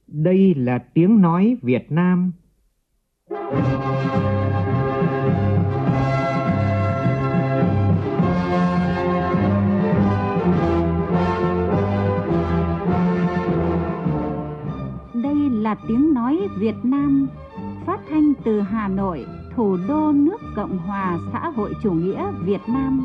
Đây là tiếng nói Việt Nam. Đây là tiếng nói Việt Nam, phát thanh từ Hà Nội, thủ đô nước Cộng hòa xã hội chủ nghĩa Việt Nam.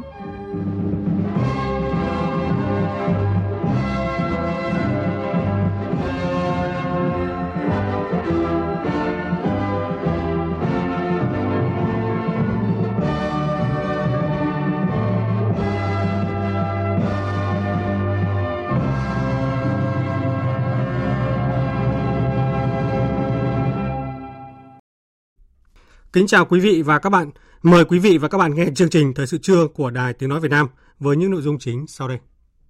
Kính chào quý vị và các bạn. Mời quý vị và các bạn nghe chương trình Thời sự trưa của Đài Tiếng nói Việt Nam với những nội dung chính sau đây.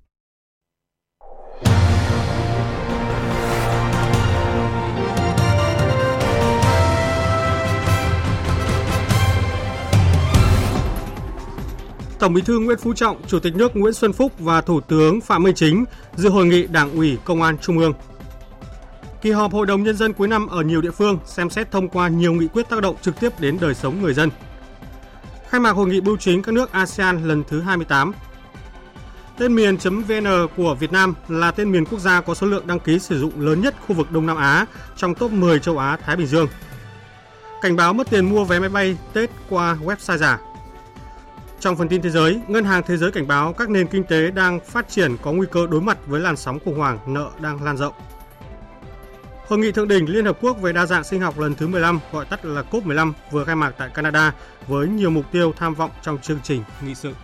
Tổng Bí thư Nguyễn Phú Trọng, Chủ tịch nước Nguyễn Xuân Phúc và Thủ tướng Phạm Minh Chính dự hội nghị Đảng ủy Công an Trung ương. Kỳ họp Hội đồng Nhân dân cuối năm ở nhiều địa phương xem xét thông qua nhiều nghị quyết tác động trực tiếp đến đời sống người dân. Khai mạc Hội nghị bưu chính các nước ASEAN lần thứ 28. Tên miền.vn của Việt Nam là tên miền quốc gia có số lượng đăng ký sử dụng lớn nhất khu vực Đông Nam Á trong top 10 châu Á Thái Bình Dương. Cảnh báo mất tiền mua vé máy bay Tết qua website giả. Trong phần tin thế giới, Ngân hàng Thế giới cảnh báo các nền kinh tế đang phát triển có nguy cơ đối mặt với làn sóng khủng hoảng nợ đang lan rộng. Hội nghị thượng đỉnh Liên Hợp Quốc về đa dạng sinh học lần thứ 15, gọi tắt là COP15, vừa khai mạc tại Canada với nhiều mục tiêu tham vọng trong chương trình nghị sự.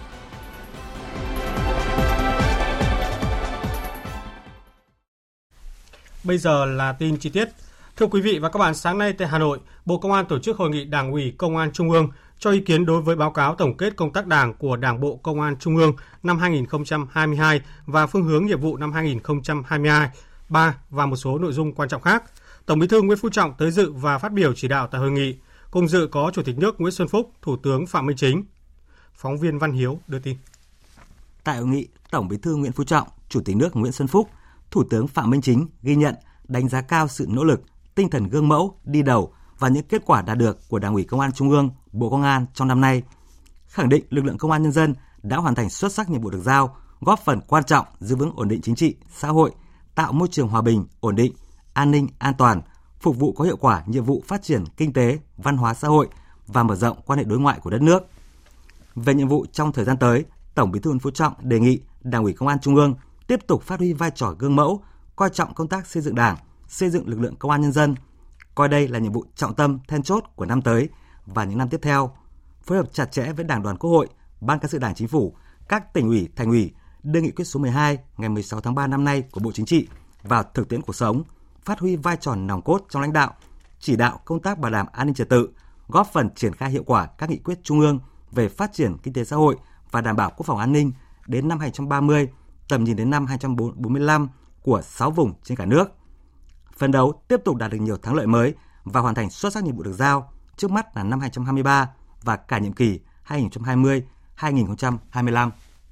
Bây giờ là tin chi tiết. Thưa quý vị và các bạn, sáng nay tại Hà Nội, Bộ Công an tổ chức Hội nghị Đảng ủy Công an Trung ương cho ý kiến đối với báo cáo tổng kết công tác Đảng của Đảng bộ Công an Trung ương năm 2022 và phương hướng nhiệm vụ năm 2022. Và một số nội dung quan trọng khác. Tổng Bí thư Nguyễn Phú Trọng tới dự và phát biểu chỉ đạo tại hội nghị. Cùng dự có Chủ tịch nước Nguyễn Xuân Phúc, Thủ tướng Phạm Minh Chính. Phóng viên Văn Hiếu đưa tin. Tại hội nghị, Tổng Bí thư Nguyễn Phú Trọng, Chủ tịch nước Nguyễn Xuân Phúc, Thủ tướng Phạm Minh Chính ghi nhận, đánh giá cao sự nỗ lực, tinh thần gương mẫu, đi đầu và những kết quả đạt được của Đảng ủy Công an Trung ương, Bộ Công an trong năm nay. Khẳng định lực lượng Công an Nhân dân đã hoàn thành xuất sắc nhiệm vụ được giao, góp phần quan trọng giữ vững ổn định chính trị, xã hội, tạo môi trường hòa bình, ổn định, an ninh, an toàn, phục vụ có hiệu quả nhiệm vụ phát triển kinh tế, văn hóa xã hội và mở rộng quan hệ đối ngoại của đất nước. Về nhiệm vụ trong thời gian tới, Tổng Bí thư Nguyễn Phú Trọng đề nghị Đảng ủy Công an Trung ương tiếp tục phát huy vai trò gương mẫu, coi trọng công tác xây dựng Đảng, xây dựng lực lượng Công an Nhân dân, coi đây là nhiệm vụ trọng tâm then chốt của năm tới và những năm tiếp theo, phối hợp chặt chẽ với Đảng đoàn Quốc hội, Ban Cán sự Đảng Chính phủ, các tỉnh ủy, thành ủy đưa nghị quyết số 12 ngày 16 tháng 3 năm nay của Bộ Chính trị vào thực tiễn cuộc sống, phát huy vai trò nòng cốt trong lãnh đạo, chỉ đạo công tác bảo đảm an ninh trật tự, góp phần triển khai hiệu quả các nghị quyết trung ương về phát triển kinh tế xã hội và đảm bảo quốc phòng an ninh đến năm 2030, tầm nhìn đến năm 2045 của 6 vùng trên cả nước. Phấn đấu tiếp tục đạt được nhiều thắng lợi mới và hoàn thành xuất sắc nhiệm vụ được giao, trước mắt là năm 2023 và cả nhiệm kỳ 2020-2025.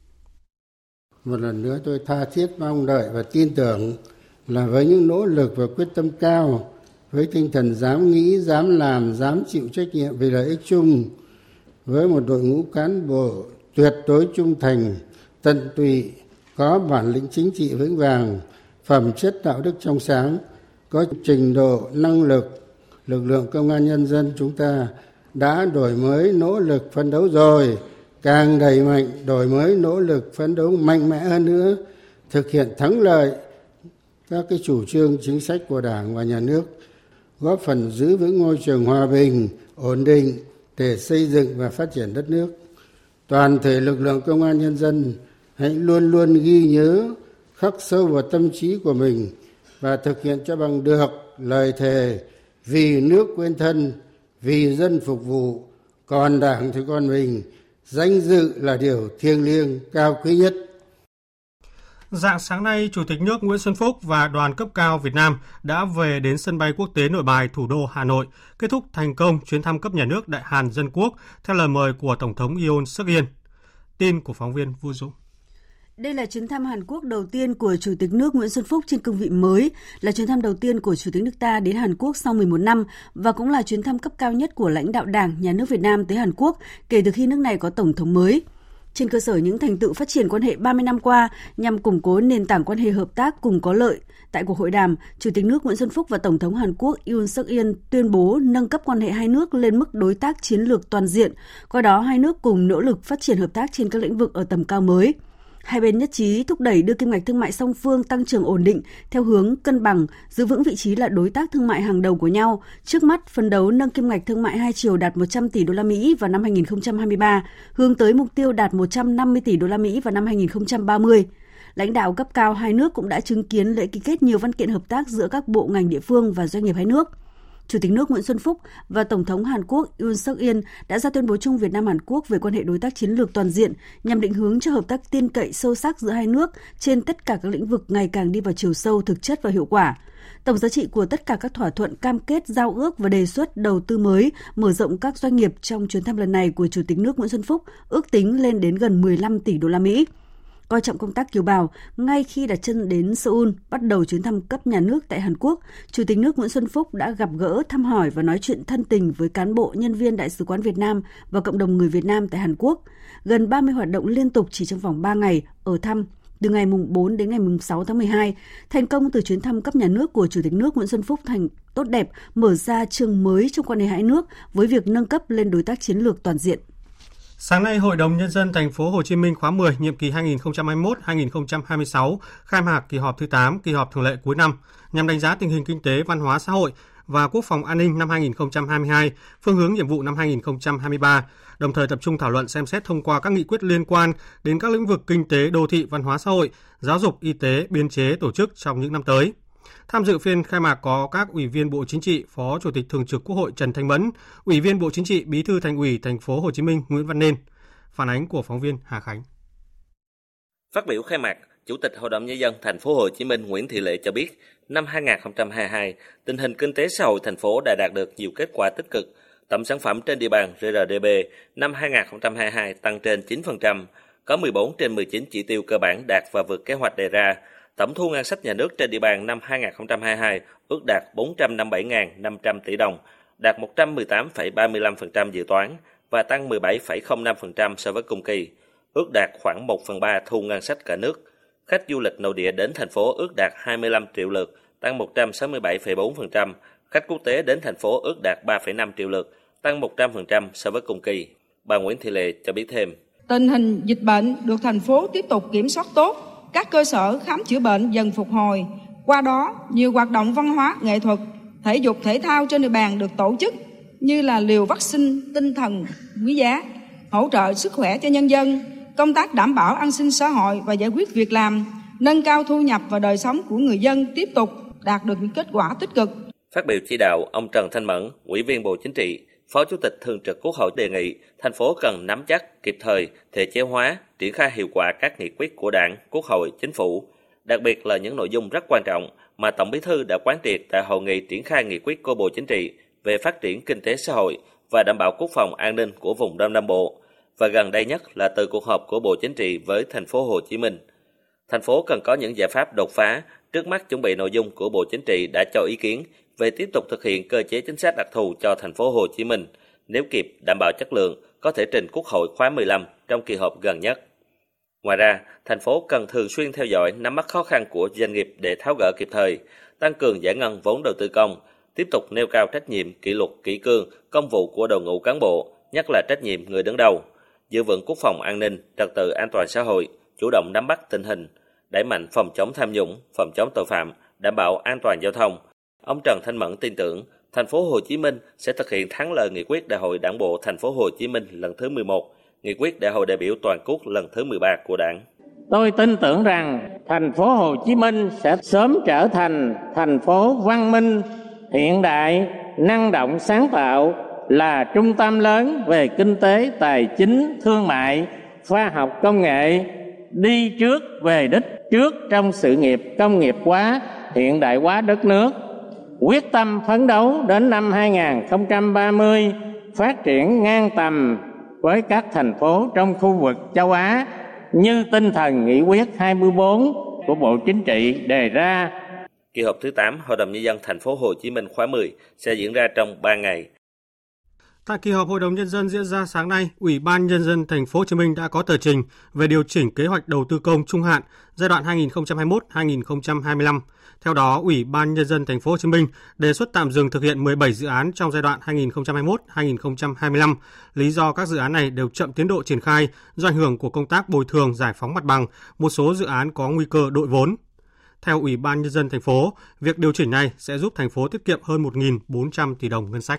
Một lần nữa tôi tha thiết mong đợi và tin tưởng là với những nỗ lực và quyết tâm cao, với tinh thần dám nghĩ, dám làm, dám chịu trách nhiệm vì lợi ích chung, với một đội ngũ cán bộ tuyệt đối trung thành, tận tụy, có bản lĩnh chính trị vững vàng, phẩm chất đạo đức trong sáng, có trình độ, năng lực, lực lượng Công an Nhân dân chúng ta đã đổi mới, nỗ lực phấn đấu rồi, càng đẩy mạnh đổi mới, nỗ lực phấn đấu mạnh mẽ hơn nữa, thực hiện thắng lợi các cái chủ trương chính sách của Đảng và Nhà nước, góp phần giữ vững môi trường hòa bình, ổn định để xây dựng và phát triển đất nước. Toàn thể lực lượng Công an Nhân dân hãy luôn luôn ghi nhớ, khắc sâu vào tâm trí của mình và thực hiện cho bằng được lời thề vì nước quên thân, vì dân phục vụ, còn Đảng thì còn mình, danh dự là điều thiêng liêng cao quý nhất. Rạng sáng nay, Chủ tịch nước Nguyễn Xuân Phúc và đoàn cấp cao Việt Nam đã về đến sân bay quốc tế Nội Bài, thủ đô Hà Nội, kết thúc thành công chuyến thăm cấp nhà nước Đại Hàn Dân Quốc theo lời mời của Tổng thống Yoon suk Yeol. Tin của phóng viên Vũ Dũng. Đây là chuyến thăm Hàn Quốc đầu tiên của Chủ tịch nước Nguyễn Xuân Phúc trên cương vị mới, là chuyến thăm đầu tiên của Chủ tịch nước ta đến Hàn Quốc sau 11 năm và cũng là chuyến thăm cấp cao nhất của lãnh đạo Đảng, Nhà nước Việt Nam tới Hàn Quốc kể từ khi nước này có tổng thống mới. Trên cơ sở những thành tựu phát triển quan hệ 30 năm qua nhằm củng cố nền tảng quan hệ hợp tác cùng có lợi, tại cuộc hội đàm, Chủ tịch nước Nguyễn Xuân Phúc và Tổng thống Hàn Quốc Yoon suk yeol tuyên bố nâng cấp quan hệ hai nước lên mức đối tác chiến lược toàn diện, qua đó hai nước cùng nỗ lực phát triển hợp tác trên các lĩnh vực ở tầm cao mới. Hai bên nhất trí thúc đẩy đưa kim ngạch thương mại song phương tăng trưởng ổn định theo hướng cân bằng, giữ vững vị trí là đối tác thương mại hàng đầu của nhau. Trước mắt, phấn đấu nâng kim ngạch thương mại hai chiều đạt 100 tỷ đô la Mỹ vào năm 2023, hướng tới mục tiêu đạt 150 tỷ đô la Mỹ vào năm 2030. Lãnh đạo cấp cao hai nước cũng đã chứng kiến lễ ký kết nhiều văn kiện hợp tác giữa các bộ ngành địa phương và doanh nghiệp hai nước. Chủ tịch nước Nguyễn Xuân Phúc và Tổng thống Hàn Quốc Yoon suk yeol đã ra tuyên bố chung Việt Nam-Hàn Quốc về quan hệ đối tác chiến lược toàn diện nhằm định hướng cho hợp tác tin cậy sâu sắc giữa hai nước trên tất cả các lĩnh vực ngày càng đi vào chiều sâu, thực chất và hiệu quả. Tổng giá trị của tất cả các thỏa thuận, cam kết, giao ước và đề xuất đầu tư mới, mở rộng các doanh nghiệp trong chuyến thăm lần này của Chủ tịch nước Nguyễn Xuân Phúc ước tính lên đến gần 15 tỷ đô la Mỹ. Coi trọng công tác kiều bào, ngay khi đặt chân đến Seoul, bắt đầu chuyến thăm cấp nhà nước tại Hàn Quốc, Chủ tịch nước Nguyễn Xuân Phúc đã gặp gỡ, thăm hỏi và nói chuyện thân tình với cán bộ, nhân viên Đại sứ quán Việt Nam và cộng đồng người Việt Nam tại Hàn Quốc. Gần 30 hoạt động liên tục chỉ trong vòng 3 ngày ở thăm, từ ngày 4 đến ngày 6 tháng 12, thành công từ chuyến thăm cấp nhà nước của Chủ tịch nước Nguyễn Xuân Phúc thành tốt đẹp, mở ra chương mới trong quan hệ hai nước với việc nâng cấp lên đối tác chiến lược toàn diện. Sáng nay, Hội đồng Nhân dân thành phố Hồ Chí Minh khóa 10, nhiệm kỳ 2021-2026 khai mạc kỳ họp thứ 8, kỳ họp thường lệ cuối năm, nhằm đánh giá tình hình kinh tế, văn hóa xã hội và quốc phòng an ninh năm 2022, phương hướng nhiệm vụ năm 2023, đồng thời tập trung thảo luận xem xét thông qua các nghị quyết liên quan đến các lĩnh vực kinh tế, đô thị, văn hóa xã hội, giáo dục, y tế, biên chế, tổ chức trong những năm tới. Tham dự phiên khai mạc có các Ủy viên Bộ Chính trị, Phó Chủ tịch Thường trực Quốc hội Trần Thanh Mẫn, Ủy viên Bộ Chính trị, Bí thư Thành ủy Thành phố Hồ Chí Minh Nguyễn Văn Nên. Phản ánh của phóng viên Hà Khánh. Phát biểu khai mạc, Chủ tịch Hội đồng Nhân dân Thành phố Hồ Chí Minh Nguyễn Thị Lệ cho biết, năm 2022, tình hình kinh tế xã hội thành phố đã đạt được nhiều kết quả tích cực. Tổng sản phẩm trên địa bàn GRDP năm 2022 tăng trên 9%, có 14 trên 19 chỉ tiêu cơ bản đạt và vượt kế hoạch đề ra. Tổng thu ngân sách nhà nước trên địa bàn năm 2022 ước đạt 457.500 tỷ đồng, đạt 118,35% dự toán và tăng 17,05% so với cùng kỳ, ước đạt khoảng 1/3 thu ngân sách cả nước. Khách du lịch nội địa đến thành phố ước đạt 25 triệu lượt, tăng 167,4%, khách quốc tế đến thành phố ước đạt 3,5 triệu lượt, tăng 100% so với cùng kỳ. Bà Nguyễn Thị Lệ cho biết thêm. Tình hình dịch bệnh được thành phố tiếp tục kiểm soát tốt, các cơ sở khám chữa bệnh dần phục hồi. Qua đó, nhiều hoạt động văn hóa, nghệ thuật, thể dục, thể thao trên địa bàn được tổ chức như là liều vaccine tinh thần quý giá, hỗ trợ sức khỏe cho nhân dân, công tác đảm bảo an sinh xã hội và giải quyết việc làm, nâng cao thu nhập và đời sống của người dân tiếp tục đạt được những kết quả tích cực. Phát biểu chỉ đạo, ông Trần Thanh Mẫn, Ủy viên Bộ Chính trị, Phó Chủ tịch Thường trực Quốc hội đề nghị thành phố cần nắm chắc, kịp thời, thể chế hóa, triển khai hiệu quả các nghị quyết của Đảng, Quốc hội, Chính phủ, đặc biệt là những nội dung rất quan trọng mà Tổng Bí thư đã quán triệt tại hội nghị triển khai nghị quyết của Bộ Chính trị về phát triển kinh tế xã hội và đảm bảo quốc phòng an ninh của vùng Đông Nam Bộ, và gần đây nhất là từ cuộc họp của Bộ Chính trị với thành phố Hồ Chí Minh. Thành phố cần có những giải pháp đột phá, trước mắt chuẩn bị nội dung của Bộ Chính trị đã cho ý kiến về tiếp tục thực hiện cơ chế chính sách đặc thù cho thành phố Hồ Chí Minh, nếu kịp đảm bảo chất lượng, có thể trình Quốc hội khóa 15 trong kỳ họp gần nhất. Ngoài ra, thành phố cần thường xuyên theo dõi, nắm bắt khó khăn của doanh nghiệp để tháo gỡ kịp thời, tăng cường giải ngân vốn đầu tư công, tiếp tục nêu cao trách nhiệm, kỷ luật, kỷ cương, công vụ của đội ngũ cán bộ, nhất là trách nhiệm người đứng đầu, giữ vững quốc phòng an ninh, trật tự an toàn xã hội, chủ động nắm bắt tình hình, đẩy mạnh phòng chống tham nhũng, phòng chống tội phạm, đảm bảo an toàn giao thông. Ông Trần Thanh Mẫn tin tưởng thành phố Hồ Chí Minh sẽ thực hiện thắng lợi nghị quyết Đại hội Đảng bộ thành phố Hồ Chí Minh lần thứ 11, nghị quyết Đại hội đại biểu toàn quốc lần thứ 13 của Đảng. Tôi tin tưởng rằng thành phố Hồ Chí Minh sẽ sớm trở thành thành phố văn minh, hiện đại, năng động, sáng tạo, là trung tâm lớn về kinh tế, tài chính, thương mại, khoa học, công nghệ, đi trước về đích trước trong sự nghiệp công nghiệp hóa, hiện đại hóa đất nước. Quyết tâm phấn đấu đến năm 2030 phát triển ngang tầm với các thành phố trong khu vực châu Á, như tinh thần nghị quyết 24 của Bộ Chính trị đề ra. Kỳ họp thứ 8 Hội đồng Nhân dân thành phố Hồ Chí Minh khóa 10 sẽ diễn ra trong 3 ngày. Tại kỳ họp Hội đồng Nhân dân diễn ra sáng nay, Ủy ban Nhân dân thành phố Hồ Chí Minh đã có tờ trình về điều chỉnh kế hoạch đầu tư công trung hạn giai đoạn 2021-2025. Theo đó, Ủy ban Nhân dân thành phố Hồ Chí Minh đề xuất tạm dừng thực hiện 17 dự án trong giai đoạn 2021-2025. Lý do các dự án này đều chậm tiến độ triển khai do ảnh hưởng của công tác bồi thường giải phóng mặt bằng, một số dự án có nguy cơ đội vốn. Theo Ủy ban Nhân dân thành phố, việc điều chỉnh này sẽ giúp thành phố tiết kiệm hơn 1.400 tỷ đồng ngân sách.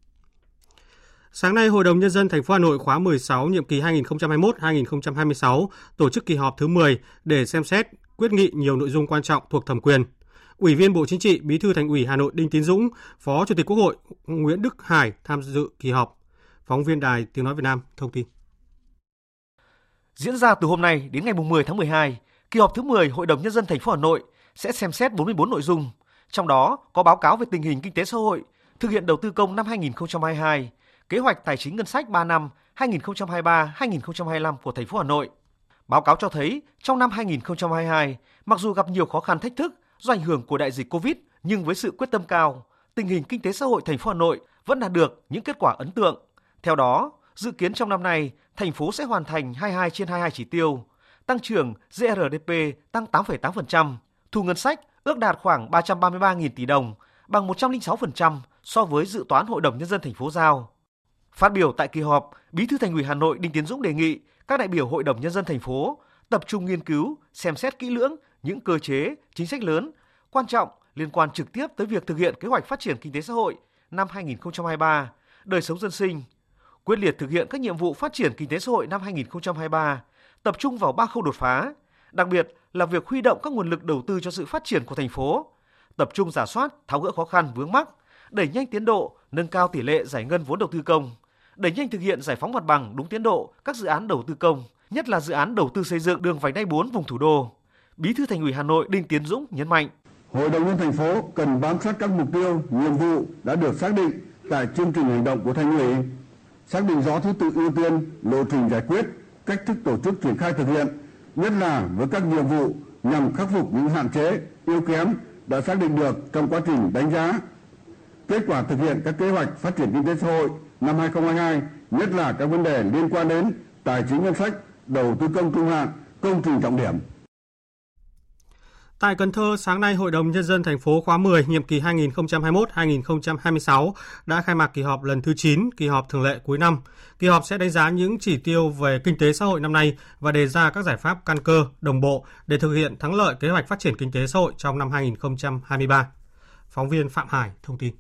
Sáng nay, Hội đồng Nhân dân thành phố Hà Nội khóa 16 nhiệm kỳ 2021-2026 tổ chức kỳ họp thứ 10 để xem xét, quyết nghị nhiều nội dung quan trọng thuộc thẩm quyền. Ủy viên Bộ Chính trị, Bí thư Thành ủy Hà Nội Đinh Tiến Dũng, Phó Chủ tịch Quốc hội Nguyễn Đức Hải tham dự kỳ họp. Phóng viên Đài Tiếng nói Việt Nam thông tin. Diễn ra từ hôm nay đến ngày 10 tháng 12, kỳ họp thứ 10 Hội đồng Nhân dân thành phố Hà Nội sẽ xem xét 44 nội dung, trong đó có báo cáo về tình hình kinh tế xã hội, thực hiện đầu tư công năm 2022, kế hoạch tài chính ngân sách 3 năm 2023-2025 của thành phố Hà Nội. Báo cáo cho thấy trong năm 2022, mặc dù gặp nhiều khó khăn thách thức do ảnh hưởng của đại dịch Covid, nhưng với sự quyết tâm cao, tình hình kinh tế xã hội thành phố Hà Nội vẫn đạt được những kết quả ấn tượng. Theo đó, dự kiến trong năm nay, thành phố sẽ hoàn thành 22 trên 22 chỉ tiêu, tăng trưởng GRDP tăng 8,8%, thu ngân sách ước đạt khoảng 333.000 tỷ đồng, bằng 106% so với dự toán Hội đồng Nhân dân thành phố giao. Phát biểu tại kỳ họp, Bí thư Thành ủy Hà Nội Đinh Tiến Dũng đề nghị các đại biểu Hội đồng Nhân dân thành phố tập trung nghiên cứu, xem xét kỹ lưỡng những cơ chế, chính sách lớn, quan trọng liên quan trực tiếp tới việc thực hiện kế hoạch phát triển kinh tế xã hội năm 2023, đời sống dân sinh, quyết liệt thực hiện các nhiệm vụ phát triển kinh tế xã hội năm 2023, tập trung vào 3 khâu đột phá, đặc biệt là việc huy động các nguồn lực đầu tư cho sự phát triển của thành phố, tập trung rà soát, tháo gỡ khó khăn vướng mắc, đẩy nhanh tiến độ, nâng cao tỷ lệ giải ngân vốn đầu tư công, đẩy nhanh thực hiện giải phóng mặt bằng đúng tiến độ các dự án đầu tư công, nhất là dự án đầu tư xây dựng đường vành đai 4 vùng thủ đô. Bí thư Thành ủy Hà Nội Đinh Tiến Dũng nhấn mạnh: Hội đồng nhân dân thành phố cần bám sát các mục tiêu, nhiệm vụ đã được xác định tại chương trình hành động của Thành ủy, xác định rõ thứ tự ưu tiên, lộ trình giải quyết, cách thức tổ chức triển khai thực hiện, nhất là với các nhiệm vụ nhằm khắc phục những hạn chế, yếu kém đã xác định được trong quá trình đánh giá kết quả thực hiện các kế hoạch phát triển kinh tế xã hội năm 2022, nhất là các vấn đề liên quan đến tài chính ngân sách, đầu tư công trung hạn, công trình trọng điểm. Tại Cần Thơ, sáng nay, Hội đồng Nhân dân thành phố khóa 10, nhiệm kỳ 2021-2026 đã khai mạc kỳ họp lần thứ 9, kỳ họp thường lệ cuối năm. Kỳ họp sẽ đánh giá những chỉ tiêu về kinh tế xã hội năm nay và đề ra các giải pháp căn cơ, đồng bộ để thực hiện thắng lợi kế hoạch phát triển kinh tế xã hội trong năm 2023. Phóng viên Phạm Hải thông tin.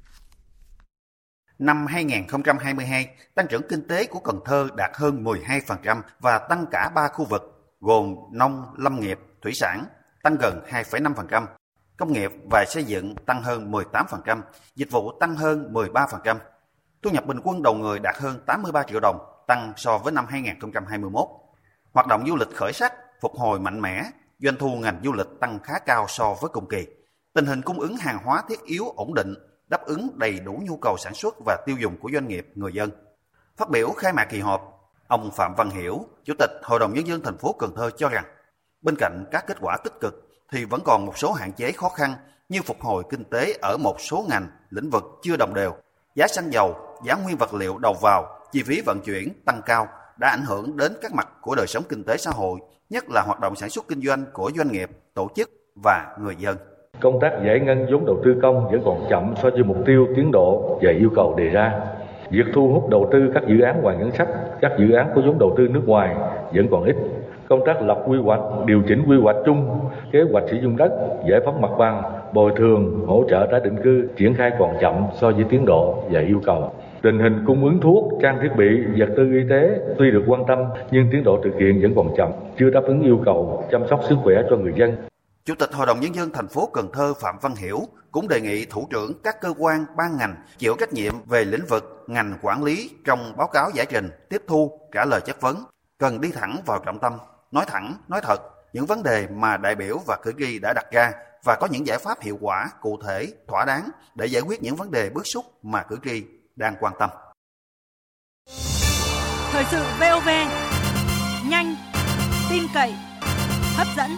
Năm 2022, tăng trưởng kinh tế của Cần Thơ đạt hơn 12% và tăng cả 3 khu vực gồm nông, lâm nghiệp, thủy sản tăng gần 2,5%, công nghiệp và xây dựng tăng hơn 18%, dịch vụ tăng hơn 13%. Thu nhập bình quân đầu người đạt hơn 83 triệu đồng, tăng so với năm 2021. Hoạt động du lịch khởi sắc, phục hồi mạnh mẽ, doanh thu ngành du lịch tăng khá cao so với cùng kỳ. Tình hình cung ứng hàng hóa thiết yếu ổn định, đáp ứng đầy đủ nhu cầu sản xuất và tiêu dùng của doanh nghiệp, người dân. Phát biểu khai mạc kỳ họp, ông Phạm Văn Hiểu, Chủ tịch Hội đồng Nhân dân thành phố Cần Thơ cho rằng, bên cạnh các kết quả tích cực thì vẫn còn một số hạn chế khó khăn như phục hồi kinh tế ở một số ngành, lĩnh vực chưa đồng đều. Giá xăng dầu, giá nguyên vật liệu đầu vào, chi phí vận chuyển tăng cao đã ảnh hưởng đến các mặt của đời sống kinh tế xã hội, nhất là hoạt động sản xuất kinh doanh của doanh nghiệp, tổ chức và người dân. Công tác giải ngân vốn đầu tư công vẫn còn chậm so với mục tiêu tiến độ và yêu cầu đề ra. Việc thu hút đầu tư các dự án ngoài ngân sách, các dự án có vốn đầu tư nước ngoài vẫn còn ít. Công tác lập quy hoạch, điều chỉnh quy hoạch chung, kế hoạch sử dụng đất, giải phóng mặt bằng, bồi thường, hỗ trợ tái định cư triển khai còn chậm so với tiến độ và yêu cầu. Tình hình cung ứng thuốc, trang thiết bị, vật tư y tế tuy được quan tâm nhưng tiến độ thực hiện vẫn còn chậm, chưa đáp ứng yêu cầu chăm sóc sức khỏe cho người dân. Chủ tịch Hội đồng Nhân dân thành phố Cần Thơ Phạm Văn Hiểu cũng đề nghị thủ trưởng các cơ quan, ban ngành chịu trách nhiệm về lĩnh vực ngành quản lý trong báo cáo giải trình, tiếp thu, trả lời chất vấn, cần đi thẳng vào trọng tâm, nói thẳng, nói thật những vấn đề mà đại biểu và cử tri đã đặt ra và có những giải pháp hiệu quả, cụ thể, thỏa đáng để giải quyết những vấn đề bức xúc mà cử tri đang quan tâm. Thời sự VOV, nhanh, tin cậy, hấp dẫn.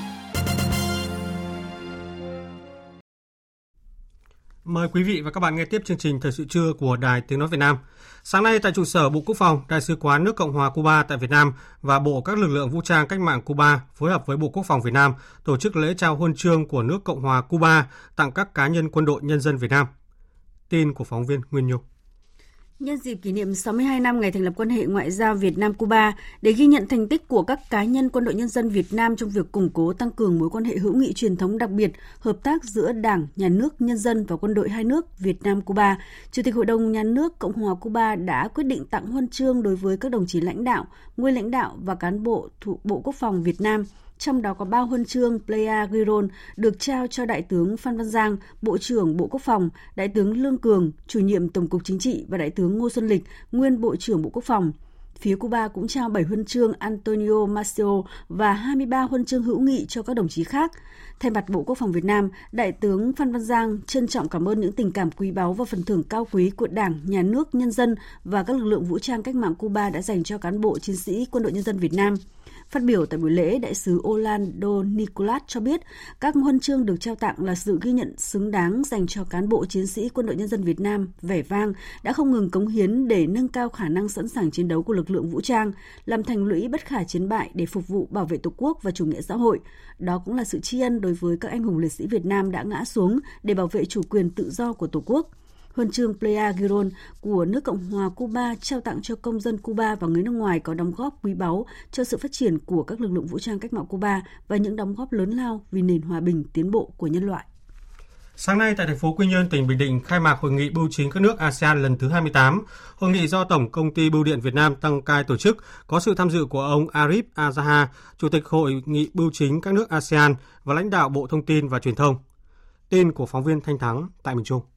Mời quý vị và các bạn nghe tiếp chương trình Thời sự trưa của Đài Tiếng nói Việt Nam. Sáng nay tại trụ sở Bộ Quốc phòng, Đại sứ quán nước Cộng hòa Cuba tại Việt Nam và Bộ các lực lượng vũ trang cách mạng Cuba phối hợp với Bộ Quốc phòng Việt Nam tổ chức lễ trao huân chương của nước Cộng hòa Cuba tặng các cá nhân quân đội nhân dân Việt Nam. Tin của phóng viên Nguyên Nhung. Nhân dịp kỷ niệm 62 năm ngày thành lập quan hệ ngoại giao Việt Nam-Cuba, để ghi nhận thành tích của các cá nhân quân đội nhân dân Việt Nam trong việc củng cố tăng cường mối quan hệ hữu nghị truyền thống đặc biệt, hợp tác giữa Đảng, Nhà nước, nhân dân và quân đội hai nước Việt Nam-Cuba, Chủ tịch Hội đồng Nhà nước Cộng hòa Cuba đã quyết định tặng huân chương đối với các đồng chí lãnh đạo, nguyên lãnh đạo và cán bộ thuộc Bộ Quốc phòng Việt Nam. Trong đó có 3 huân chương Playa Giron được trao cho Đại tướng Phan Văn Giang, Bộ trưởng Bộ Quốc phòng, Đại tướng Lương Cường, Chủ nhiệm Tổng cục Chính trị và Đại tướng Ngô Xuân Lịch, nguyên Bộ trưởng Bộ Quốc phòng. Phía Cuba cũng trao 7 huân chương Antonio Maceo và 23 huân chương hữu nghị cho các đồng chí khác. Thay mặt Bộ Quốc phòng Việt Nam, Đại tướng Phan Văn Giang trân trọng cảm ơn những tình cảm quý báu và phần thưởng cao quý của Đảng, Nhà nước, nhân dân và các lực lượng vũ trang cách mạng Cuba đã dành cho cán bộ chiến sĩ quân đội nhân dân Việt Nam. Phát biểu tại buổi lễ, Đại sứ Orlando Nicolas cho biết các huân chương được trao tặng là sự ghi nhận xứng đáng dành cho cán bộ chiến sĩ quân đội nhân dân Việt Nam vẻ vang đã không ngừng cống hiến để nâng cao khả năng sẵn sàng chiến đấu của lực lượng vũ trang, làm thành lũy bất khả chiến bại để phục vụ bảo vệ Tổ quốc và chủ nghĩa xã hội. Đó cũng là sự tri ân đối với các anh hùng liệt sĩ Việt Nam đã ngã xuống để bảo vệ chủ quyền tự do của Tổ quốc. Huân chương Playa Giron của nước Cộng hòa Cuba trao tặng cho công dân Cuba và người nước ngoài có đóng góp quý báu cho sự phát triển của các lực lượng vũ trang cách mạng Cuba và những đóng góp lớn lao vì nền hòa bình tiến bộ của nhân loại. Sáng nay tại thành phố Quy Nhơn, tỉnh Bình Định khai mạc Hội nghị Bưu chính các nước ASEAN lần thứ 28. Hội nghị do Tổng Công ty Bưu điện Việt Nam Tăng Cai tổ chức, có sự tham dự của ông Arif Azaha, Chủ tịch Hội nghị Bưu chính các nước ASEAN và lãnh đạo Bộ Thông tin và Truyền thông. Tin của phóng viên Thanh Thắng tại miền Trung.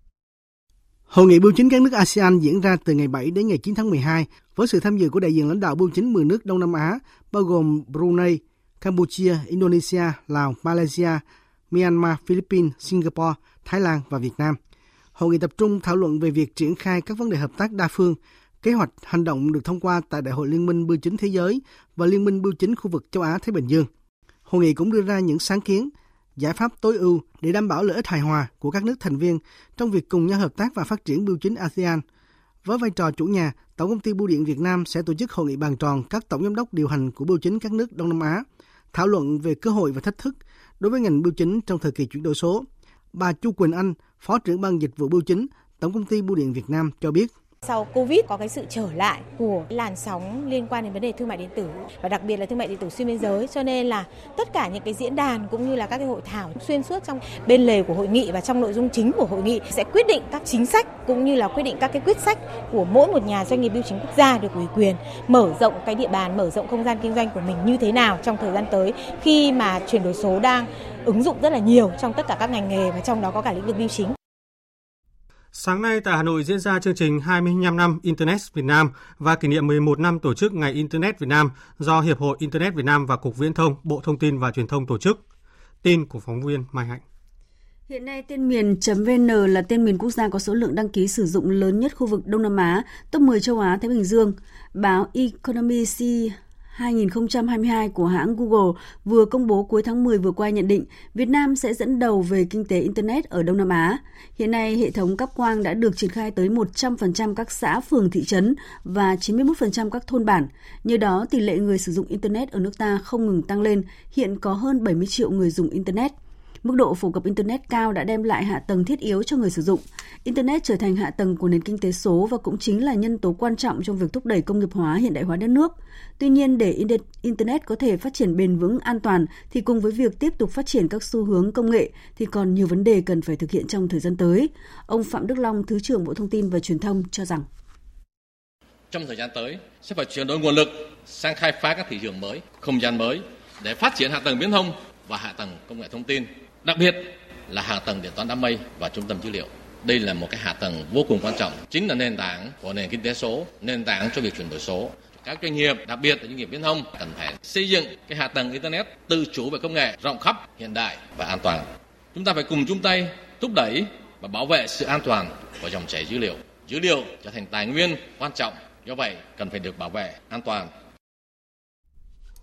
Hội nghị bưu chính các nước ASEAN diễn ra từ ngày 7 đến ngày 9 tháng 12 với sự tham dự của đại diện lãnh đạo bưu chính 10 nước Đông Nam Á, bao gồm Brunei, Campuchia, Indonesia, Lào, Malaysia, Myanmar, Philippines, Singapore, Thái Lan và Việt Nam. Hội nghị tập trung thảo luận về việc triển khai các vấn đề hợp tác đa phương, kế hoạch hành động được thông qua tại Đại hội Liên minh Bưu chính Thế giới và Liên minh Bưu chính khu vực châu Á-Thái Bình Dương. Hội nghị cũng đưa ra những sáng kiến, giải pháp tối ưu để đảm bảo lợi ích hài hòa của các nước thành viên trong việc cùng nhau hợp tác và phát triển bưu chính ASEAN. Với vai trò chủ nhà, Tổng Công ty Bưu điện Việt Nam sẽ tổ chức hội nghị bàn tròn các tổng giám đốc điều hành của bưu chính các nước Đông Nam Á, thảo luận về cơ hội và thách thức đối với ngành bưu chính trong thời kỳ chuyển đổi số. Bà Chu Quỳnh Anh, Phó trưởng ban dịch vụ bưu chính, Tổng Công ty Bưu điện Việt Nam cho biết. Sau Covid có cái sự trở lại của làn sóng liên quan đến vấn đề thương mại điện tử và đặc biệt là thương mại điện tử xuyên biên giới, cho nên là tất cả những cái diễn đàn cũng như là các cái hội thảo xuyên suốt trong bên lề của hội nghị và trong nội dung chính của hội nghị sẽ quyết định các chính sách cũng như là quyết định các cái quyết sách của mỗi một nhà doanh nghiệp bưu chính quốc gia được ủy quyền mở rộng cái địa bàn, mở rộng không gian kinh doanh của mình như thế nào trong thời gian tới khi mà chuyển đổi số đang ứng dụng rất là nhiều trong tất cả các ngành nghề và trong đó có cả lĩnh vực bưu chính. Sáng nay tại Hà Nội diễn ra chương trình 25 năm Internet Việt Nam và kỷ niệm 11 năm tổ chức Ngày Internet Việt Nam do Hiệp hội Internet Việt Nam và Cục Viễn thông, Bộ Thông tin và Truyền thông tổ chức. Tin của phóng viên Mai Hạnh. Hiện nay, tên miền.vn là tên miền quốc gia có số lượng đăng ký sử dụng lớn nhất khu vực Đông Nam Á, top 10 châu Á Thái Bình Dương. Báo Economic 2022 của hãng Google vừa công bố cuối tháng 10 vừa qua nhận định Việt Nam sẽ dẫn đầu về kinh tế Internet ở Đông Nam Á. Hiện nay, hệ thống cáp quang đã được triển khai tới 100% các xã, phường, thị trấn và 91% các thôn bản. Nhờ đó, tỷ lệ người sử dụng Internet ở nước ta không ngừng tăng lên, hiện có hơn 70 triệu người dùng Internet. Mức độ phổ cập Internet cao đã đem lại hạ tầng thiết yếu cho người sử dụng. Internet trở thành hạ tầng của nền kinh tế số và cũng chính là nhân tố quan trọng trong việc thúc đẩy công nghiệp hóa, hiện đại hóa đất nước. Tuy nhiên, để Internet có thể phát triển bền vững, an toàn, thì cùng với việc tiếp tục phát triển các xu hướng công nghệ, thì còn nhiều vấn đề cần phải thực hiện trong thời gian tới. Ông Phạm Đức Long, Thứ trưởng Bộ Thông tin và Truyền thông cho rằng, trong thời gian tới, sẽ phải chuyển đổi nguồn lực sang khai phá các thị trường mới, không gian mới để phát triển hạ tầng viễn thông và hạ tầng công nghệ thông tin. Đặc biệt là hạ tầng điện toán đám mây và trung tâm dữ liệu. Đây là một cái hạ tầng vô cùng quan trọng, chính là nền tảng của nền kinh tế số, nền tảng cho việc chuyển đổi số. Các doanh nghiệp, đặc biệt là doanh nghiệp viễn thông, cần phải xây dựng cái hạ tầng Internet tự chủ về công nghệ, rộng khắp, hiện đại và an toàn. Chúng ta phải cùng chung tay thúc đẩy và bảo vệ sự an toàn của dòng chảy dữ liệu. Dữ liệu trở thành tài nguyên quan trọng, do vậy cần phải được bảo vệ an toàn.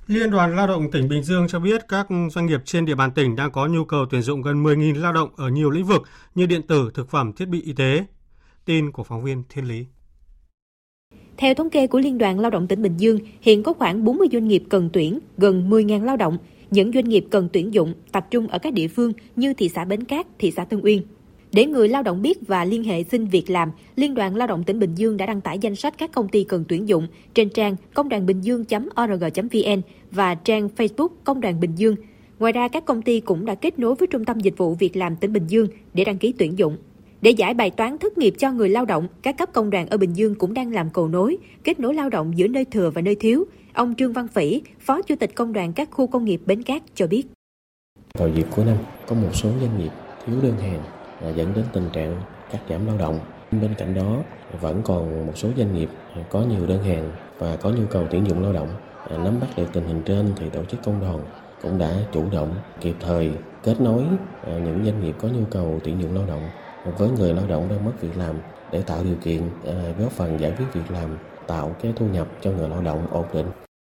Liên đoàn Lao động tỉnh Bình Dương cho biết các doanh nghiệp trên địa bàn tỉnh đang có nhu cầu tuyển dụng gần 10.000 lao động ở nhiều lĩnh vực như điện tử, thực phẩm, thiết bị y tế. Tin của phóng viên Thiên Lý. Theo thống kê của Liên đoàn Lao động tỉnh Bình Dương, hiện có khoảng 40 doanh nghiệp cần tuyển, gần 10.000 lao động. Những doanh nghiệp cần tuyển dụng tập trung ở các địa phương như thị xã Bến Cát, thị xã Tân Uyên. Để người lao động biết và liên hệ xin việc làm, Liên đoàn Lao động tỉnh Bình Dương đã đăng tải danh sách các công ty cần tuyển dụng trên trang côngđànbìnhdương.org.vn và trang Facebook Công đoàn Bình Dương. Ngoài ra, các công ty cũng đã kết nối với Trung tâm Dịch vụ Việc làm tỉnh Bình Dương để đăng ký tuyển dụng. Để giải bài toán thất nghiệp cho người lao động, các cấp công đoàn ở Bình Dương cũng đang làm cầu nối, kết nối lao động giữa nơi thừa và nơi thiếu. Ông Trương Văn Phỉ, Phó Chủ tịch Công đoàn các khu công nghiệp Bến Cát cho biết. Vào dịp cuối năm, có một số doanh nghiệp thiếu đơn hàng dẫn đến tình trạng cắt giảm lao động. Bên cạnh đó, vẫn còn một số doanh nghiệp có nhiều đơn hàng và có nhu cầu tuyển dụng lao động. Nắm bắt được tình hình trên thì tổ chức công đoàn cũng đã chủ động kịp thời kết nối những doanh nghiệp có nhu cầu tuyển dụng lao động với người lao động đang mất việc làm để tạo điều kiện góp phần giải quyết việc làm, tạo cái thu nhập cho người lao động ổn định.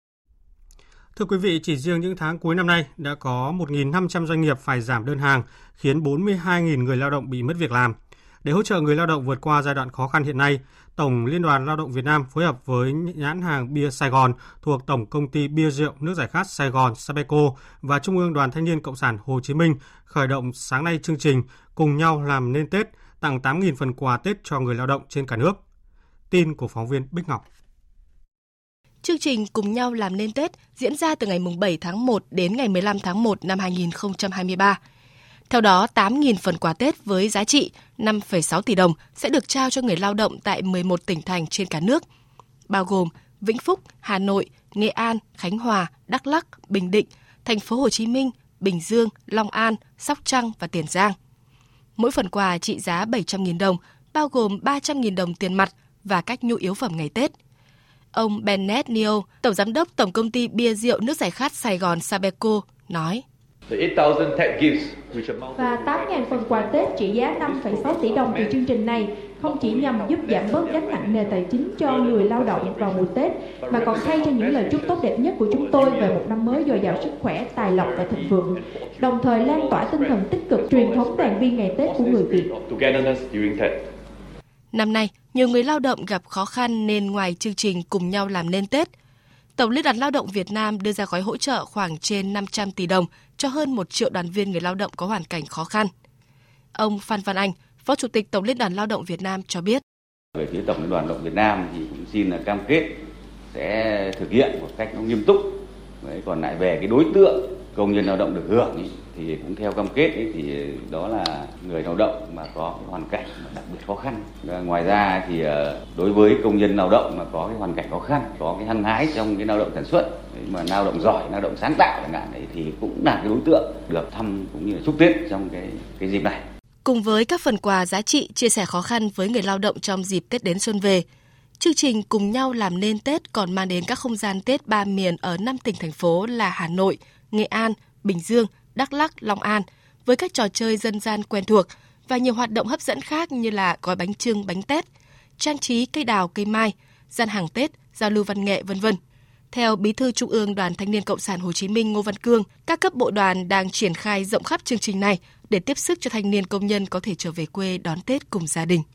Thưa quý vị, chỉ riêng những tháng cuối năm nay đã có 1.500 doanh nghiệp phải giảm đơn hàng, khiến 42.000 người lao động bị mất việc làm. Để hỗ trợ người lao động vượt qua giai đoạn khó khăn hiện nay, Tổng Liên đoàn Lao động Việt Nam phối hợp với nhãn hàng bia Sài Gòn thuộc Tổng Công ty Bia Rượu Nước Giải Khát Sài Gòn Sabeco và Trung ương Đoàn Thanh niên Cộng sản Hồ Chí Minh khởi động sáng nay chương trình Cùng nhau làm nên Tết, tặng 8.000 phần quà Tết cho người lao động trên cả nước. Tin của phóng viên Bích Ngọc. Chương trình Cùng nhau làm nên Tết diễn ra từ ngày 7 tháng 1 đến ngày 15 tháng 1 năm 2023. Theo đó, 8.000 phần quà Tết với giá trị 5,6 tỷ đồng sẽ được trao cho người lao động tại 11 tỉnh thành trên cả nước, bao gồm Vĩnh Phúc, Hà Nội, Nghệ An, Khánh Hòa, Đắk Lắk, Bình Định, Thành phố Hồ Chí Minh, Bình Dương, Long An, Sóc Trăng và Tiền Giang. Mỗi phần quà trị giá 700.000 đồng, bao gồm 300.000 đồng tiền mặt và các nhu yếu phẩm ngày Tết. Ông Bennett Neal, Tổng Giám đốc Tổng Công ty Bia Rượu Nước Giải Khát Sài Gòn Sabeco, nói. Và 8.000 phần quà Tết trị giá 5,6 tỷ đồng từ chương trình này không chỉ nhằm giúp giảm bớt gánh nặng nề tài chính cho người lao động vào mùa Tết, mà còn thay cho những lời chúc tốt đẹp nhất của chúng tôi về một năm mới dồi dào sức khỏe, tài lộc và thịnh vượng, đồng thời lan tỏa tinh thần tích cực truyền thống đoàn viên ngày Tết của người Việt. Năm nay, nhiều người lao động gặp khó khăn nên ngoài chương trình Cùng nhau làm nên Tết, Tổng Liên đoàn Lao động Việt Nam đưa ra gói hỗ trợ khoảng trên 500 tỷ đồng cho hơn 1 triệu đoàn viên người lao động có hoàn cảnh khó khăn. Ông Phan Văn Anh, Phó Chủ tịch Tổng Liên đoàn Lao động Việt Nam cho biết. Về phía Tổng Liên đoàn Lao động Việt Nam thì cũng xin là cam kết sẽ thực hiện một cách nó nghiêm túc. Còn lại về cái đối tượng công nhân lao động được hưởng thì cũng theo cam kết thì đó là người lao động mà có cái hoàn cảnh đặc biệt khó khăn. Ngoài ra thì đối với công nhân lao động mà có cái hoàn cảnh khó khăn, có cái hăng hái trong cái lao động sản xuất, mà lao động giỏi, lao động sáng tạo chẳng hạn, thì cũng là cái đối tượng được thăm cũng như là chúc Tết trong cái dịp này. Cùng với các phần quà giá trị chia sẻ khó khăn với người lao động trong dịp Tết đến xuân về, chương trình Cùng nhau làm nên Tết còn mang đến các không gian Tết ba miền ở 5 tỉnh thành phố là Hà Nội, Nghệ An, Bình Dương, Đắk Lắk, Long An với các trò chơi dân gian quen thuộc và nhiều hoạt động hấp dẫn khác như là gói bánh chưng, bánh tét, trang trí cây đào, cây mai, gian hàng Tết, giao lưu văn nghệ, v.v. Theo Bí thư Trung ương Đoàn Thanh niên Cộng sản Hồ Chí Minh Ngô Văn Cương, các cấp bộ đoàn đang triển khai rộng khắp chương trình này để tiếp sức cho thanh niên công nhân có thể trở về quê đón Tết cùng gia đình.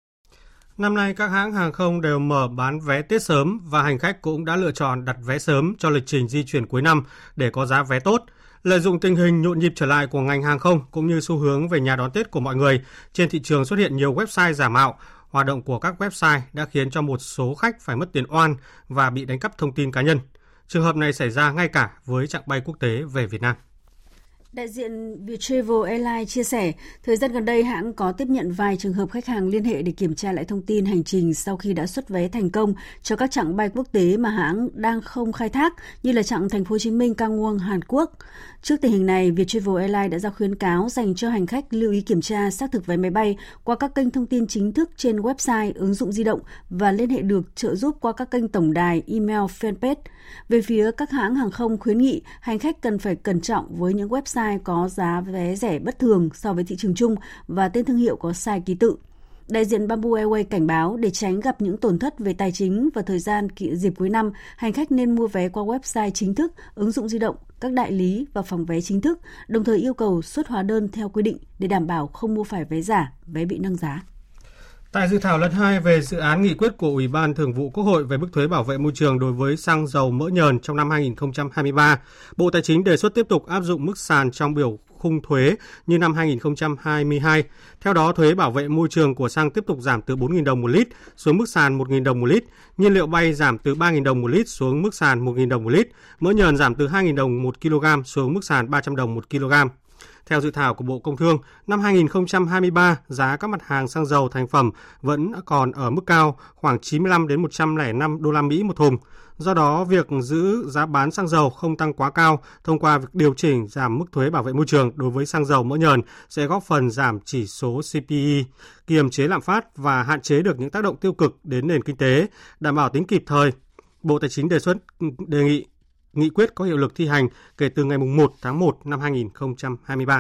Năm nay, các hãng hàng không đều mở bán vé Tết sớm và hành khách cũng đã lựa chọn đặt vé sớm cho lịch trình di chuyển cuối năm để có giá vé tốt. Lợi dụng tình hình nhộn nhịp trở lại của ngành hàng không cũng như xu hướng về nhà đón Tết của mọi người, trên thị trường xuất hiện nhiều website giả mạo. Hoạt động của các website đã khiến cho một số khách phải mất tiền oan và bị đánh cắp thông tin cá nhân. Trường hợp này xảy ra ngay cả với chặng bay quốc tế về Việt Nam. Đại diện Viettravel Airlines chia sẻ, thời gian gần đây hãng có tiếp nhận vài trường hợp khách hàng liên hệ để kiểm tra lại thông tin hành trình sau khi đã xuất vé thành công cho các chặng bay quốc tế mà hãng đang không khai thác, như là chặng Thành phố Hồ Chí Minh Gangwon Hàn Quốc. Trước tình hình này, Viettravel Airlines đã ra khuyến cáo dành cho hành khách lưu ý kiểm tra xác thực vé máy bay qua các kênh thông tin chính thức trên website, ứng dụng di động và liên hệ được trợ giúp qua các kênh tổng đài, email, fanpage. Về phía các hãng hàng không khuyến nghị hành khách cần phải cẩn trọng với những website có giá vé rẻ bất thường so với thị trường chung và tên thương hiệu có sai ký tự. Đại diện Bamboo Airways cảnh báo để tránh gặp những tổn thất về tài chính vào thời gian dịp cuối năm, hành khách nên mua vé qua website chính thức, ứng dụng di động, các đại lý và phòng vé chính thức, đồng thời yêu cầu xuất hóa đơn theo quy định để đảm bảo không mua phải vé giả, vé bị nâng giá. Tại dự thảo lần 2 về dự án nghị quyết của Ủy ban Thường vụ Quốc hội về mức thuế bảo vệ môi trường đối với xăng dầu mỡ nhờn trong năm 2023, Bộ Tài chính đề xuất tiếp tục áp dụng mức sàn trong biểu khung thuế như năm 2022. Theo đó, thuế bảo vệ môi trường của xăng tiếp tục giảm từ 4.000 đồng một lít xuống mức sàn 1.000 đồng một lít, nhiên liệu bay giảm từ 3.000 đồng một lít xuống mức sàn 1.000 đồng một lít, mỡ nhờn giảm từ 2.000 đồng một kg xuống mức sàn 300 đồng một kg. Theo dự thảo của Bộ Công Thương, năm 2023, giá các mặt hàng xăng dầu thành phẩm vẫn còn ở mức cao, khoảng 95 đến 105 đô la Mỹ một thùng. Do đó, việc giữ giá bán xăng dầu không tăng quá cao thông qua việc điều chỉnh giảm mức thuế bảo vệ môi trường đối với xăng dầu mỡ nhờn sẽ góp phần giảm chỉ số CPI, kiềm chế lạm phát và hạn chế được những tác động tiêu cực đến nền kinh tế, đảm bảo tính kịp thời. Bộ Tài chính đề nghị nghị quyết có hiệu lực thi hành kể từ ngày 1 tháng 1 năm 2023.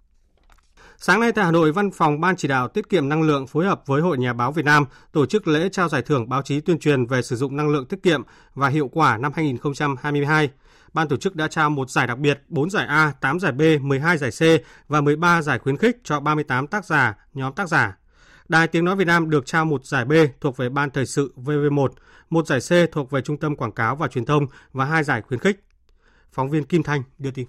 Sáng nay tại Hà Nội, Văn phòng Ban Chỉ đạo Tiết kiệm năng lượng phối hợp với Hội Nhà báo Việt Nam tổ chức lễ trao giải thưởng báo chí tuyên truyền về sử dụng năng lượng tiết kiệm và hiệu quả năm 2022. Ban tổ chức đã trao 1 giải đặc biệt, 4 giải A, 8 giải B, 12 giải C và 13 giải khuyến khích cho 38 tác giả, nhóm tác giả. Đài Tiếng Nói Việt Nam được trao 1 giải B thuộc về Ban Thời sự VV1, 1 giải C thuộc về Trung tâm Quảng cáo và Truyền thông và 2 giải khuyến khích. Phóng viên Kim Thanh đưa tin.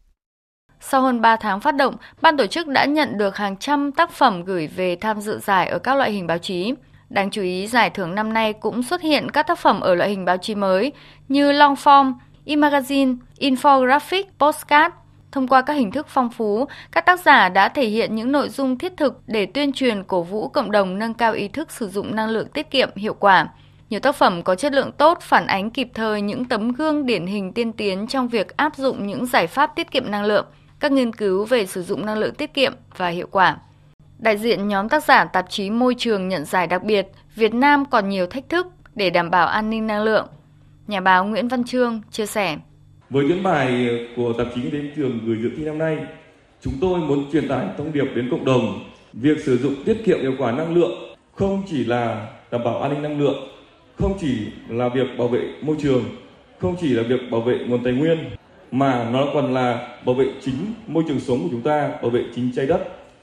Sau hơn 3 tháng phát động, ban tổ chức đã nhận được hàng trăm tác phẩm gửi về tham dự giải ở các loại hình báo chí. Đáng chú ý, giải thưởng năm nay cũng xuất hiện các tác phẩm ở loại hình báo chí mới như long form, e-magazine, infographic, postcard. Thông qua các hình thức phong phú, các tác giả đã thể hiện những nội dung thiết thực để tuyên truyền cổ vũ cộng đồng nâng cao ý thức sử dụng năng lượng tiết kiệm hiệu quả. Nhiều tác phẩm có chất lượng tốt phản ánh kịp thời những tấm gương điển hình tiên tiến trong việc áp dụng những giải pháp tiết kiệm năng lượng, các nghiên cứu về sử dụng năng lượng tiết kiệm và hiệu quả. Đại diện nhóm tác giả tạp chí Môi trường nhận giải đặc biệt Việt Nam còn nhiều thách thức để đảm bảo an ninh năng lượng. Nhà báo Nguyễn Văn Trương chia sẻ. Với những bài của tạp chí Kinh tế Môi trường gửi dự thi năm nay, chúng tôi muốn truyền tải thông điệp đến cộng đồng. Việc sử dụng tiết kiệm hiệu quả năng lượng không chỉ là đảm bảo an ninh năng lượng, không chỉ là việc bảo vệ môi trường, không chỉ là việc bảo vệ nguồn tài nguyên, mà nó còn là bảo vệ chính môi trường sống của chúng ta, bảo vệ chính trái đất.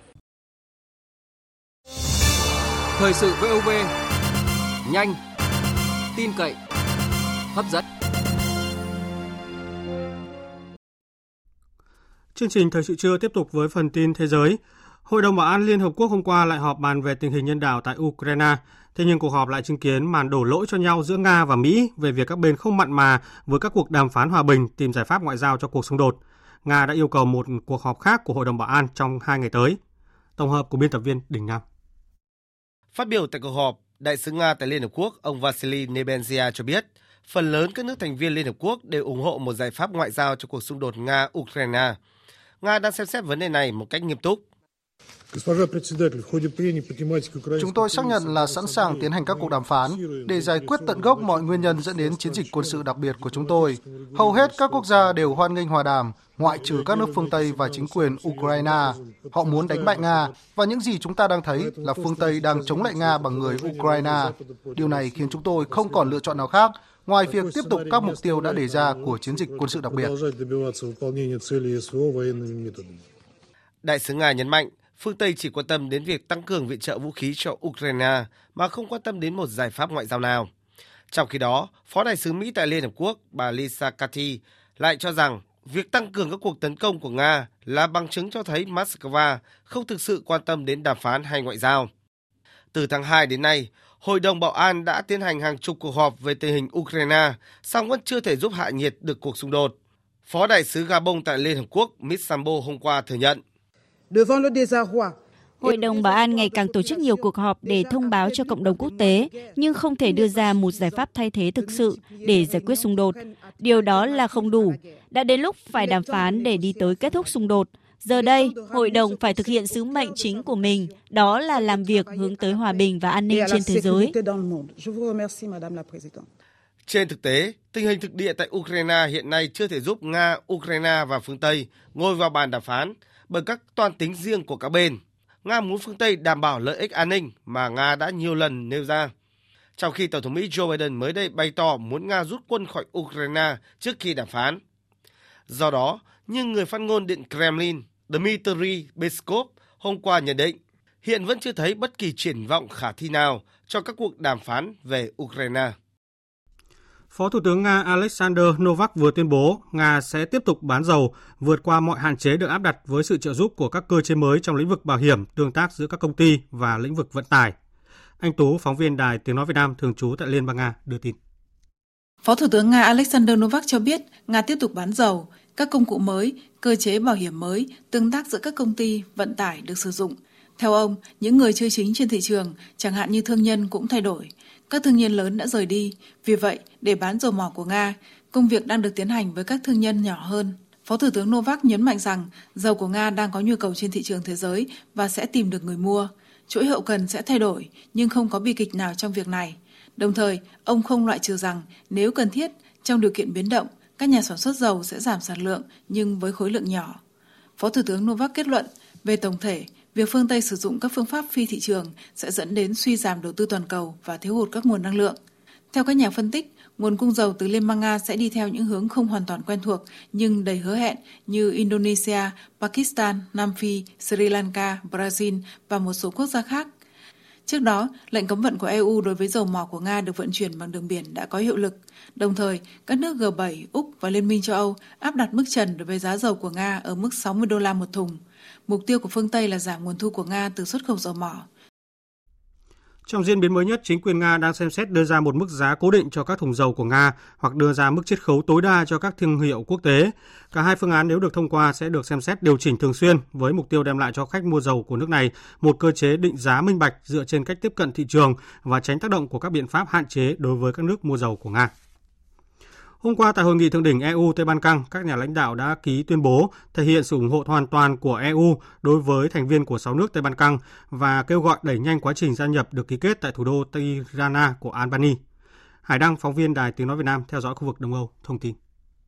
Thời sự VOV, nhanh, tin cậy, hấp dẫn. Chương trình Thời sự trưa tiếp tục với phần tin thế giới. Hội đồng Bảo an Liên Hợp Quốc hôm qua lại họp bàn về tình hình nhân đạo tại Ukraine. Thế nhưng cuộc họp lại chứng kiến màn đổ lỗi cho nhau giữa Nga và Mỹ về việc các bên không mặn mà với các cuộc đàm phán hòa bình tìm giải pháp ngoại giao cho cuộc xung đột. Nga đã yêu cầu một cuộc họp khác của Hội đồng Bảo an trong 2 ngày tới. Tổng hợp của biên tập viên Đình Nam. Phát biểu tại cuộc họp, Đại sứ Nga tại Liên Hợp Quốc, ông Vasily Nebenzia cho biết, phần lớn các nước thành viên Liên Hợp Quốc đều ủng hộ một giải pháp ngoại giao cho cuộc xung đột Nga-Ukraine. Nga đang xem xét vấn đề này một cách nghiêm túc. Chúng tôi xác nhận là sẵn sàng tiến hành các cuộc đàm phán để giải quyết tận gốc mọi nguyên nhân dẫn đến chiến dịch quân sự đặc biệt của chúng tôi. Hầu hết các quốc gia đều hoan nghênh hòa đàm, ngoại trừ các nước phương Tây và chính quyền Ukraine. Họ muốn đánh bại Nga, và những gì chúng ta đang thấy là phương Tây đang chống lại Nga bằng người Ukraine. Điều này khiến chúng tôi không còn lựa chọn nào khác ngoài việc tiếp tục các mục tiêu đã đề ra của chiến dịch quân sự đặc biệt. Đại sứ Nga nhấn mạnh, phương Tây chỉ quan tâm đến việc tăng cường viện trợ vũ khí cho Ukraine mà không quan tâm đến một giải pháp ngoại giao nào. Trong khi đó, Phó Đại sứ Mỹ tại Liên Hợp Quốc, bà Lisa Cathy lại cho rằng việc tăng cường các cuộc tấn công của Nga là bằng chứng cho thấy Moscow không thực sự quan tâm đến đàm phán hay ngoại giao. Từ tháng 2 đến nay, Hội đồng Bảo an đã tiến hành hàng chục cuộc họp về tình hình Ukraine, song vẫn chưa thể giúp hạ nhiệt được cuộc xung đột. Phó Đại sứ Gabon tại Liên Hợp Quốc, Miss Sambo hôm qua thừa nhận. Hội đồng Bảo an ngày càng tổ chức nhiều cuộc họp để thông báo cho cộng đồng quốc tế, nhưng không thể đưa ra một giải pháp thay thế thực sự để giải quyết xung đột. Điều đó là không đủ. Đã đến lúc phải đàm phán để đi tới kết thúc xung đột. Giờ đây, Hội đồng phải thực hiện sứ mệnh chính của mình, đó là làm việc hướng tới hòa bình và an ninh trên thế giới. Trên thực tế, tình hình thực địa tại Ukraine hiện nay chưa thể giúp Nga, Ukraine và phương Tây ngồi vào bàn đàm phán bởi các toan tính riêng của các bên. Nga muốn phương Tây đảm bảo lợi ích an ninh mà Nga đã nhiều lần nêu ra. Trong khi Tổng thống Mỹ Joe Biden mới đây bày tỏ muốn Nga rút quân khỏi Ukraine trước khi đàm phán. Do đó, như người phát ngôn Điện Kremlin Dmitry Peskov hôm qua nhận định, hiện vẫn chưa thấy bất kỳ triển vọng khả thi nào cho các cuộc đàm phán về Ukraine. Phó Thủ tướng Nga Alexander Novak vừa tuyên bố Nga sẽ tiếp tục bán dầu vượt qua mọi hạn chế được áp đặt với sự trợ giúp của các cơ chế mới trong lĩnh vực bảo hiểm, tương tác giữa các công ty và lĩnh vực vận tải. Anh Tú, phóng viên Đài Tiếng Nói Việt Nam thường trú tại Liên bang Nga, đưa tin. Phó Thủ tướng Nga Alexander Novak cho biết Nga tiếp tục bán dầu, các công cụ mới, cơ chế bảo hiểm mới, tương tác giữa các công ty, vận tải được sử dụng. Theo ông, những người chơi chính trên thị trường, chẳng hạn như thương nhân cũng thay đổi. Các thương nhân lớn đã rời đi. Vì vậy, để bán dầu mỏ của Nga, công việc đang được tiến hành với các thương nhân nhỏ hơn. Phó Thủ tướng Novak nhấn mạnh rằng dầu của Nga đang có nhu cầu trên thị trường thế giới và sẽ tìm được người mua. Chuỗi hậu cần sẽ thay đổi, nhưng không có bi kịch nào trong việc này. Đồng thời, ông không loại trừ rằng nếu cần thiết, trong điều kiện biến động, các nhà sản xuất dầu sẽ giảm sản lượng nhưng với khối lượng nhỏ. Phó Thủ tướng Novak kết luận, về tổng thể, việc phương Tây sử dụng các phương pháp phi thị trường sẽ dẫn đến suy giảm đầu tư toàn cầu và thiếu hụt các nguồn năng lượng. Theo các nhà phân tích, nguồn cung dầu từ Liên bang Nga sẽ đi theo những hướng không hoàn toàn quen thuộc nhưng đầy hứa hẹn như Indonesia, Pakistan, Nam Phi, Sri Lanka, Brazil và một số quốc gia khác. Trước đó, lệnh cấm vận của EU đối với dầu mỏ của Nga được vận chuyển bằng đường biển đã có hiệu lực. Đồng thời, các nước G7, Úc và Liên minh châu Âu áp đặt mức trần đối với giá dầu của Nga ở mức 60 đô la một thùng. Mục tiêu của phương Tây là giảm nguồn thu của Nga từ xuất khẩu dầu mỏ. Trong diễn biến mới nhất, chính quyền Nga đang xem xét đưa ra một mức giá cố định cho các thùng dầu của Nga hoặc đưa ra mức chiết khấu tối đa cho các thương hiệu quốc tế. Cả hai phương án nếu được thông qua sẽ được xem xét điều chỉnh thường xuyên với mục tiêu đem lại cho khách mua dầu của nước này một cơ chế định giá minh bạch dựa trên cách tiếp cận thị trường và tránh tác động của các biện pháp hạn chế đối với các nước mua dầu của Nga. Hôm qua tại hội nghị thượng đỉnh EU Tây Ban Căng, các nhà lãnh đạo đã ký tuyên bố thể hiện sự ủng hộ hoàn toàn của EU đối với thành viên của 6 nước Tây Ban Căng và kêu gọi đẩy nhanh quá trình gia nhập được ký kết tại thủ đô Tirana của Albania. Hải Đăng, phóng viên Đài Tiếng Nói Việt Nam theo dõi khu vực Đông Âu, thông tin.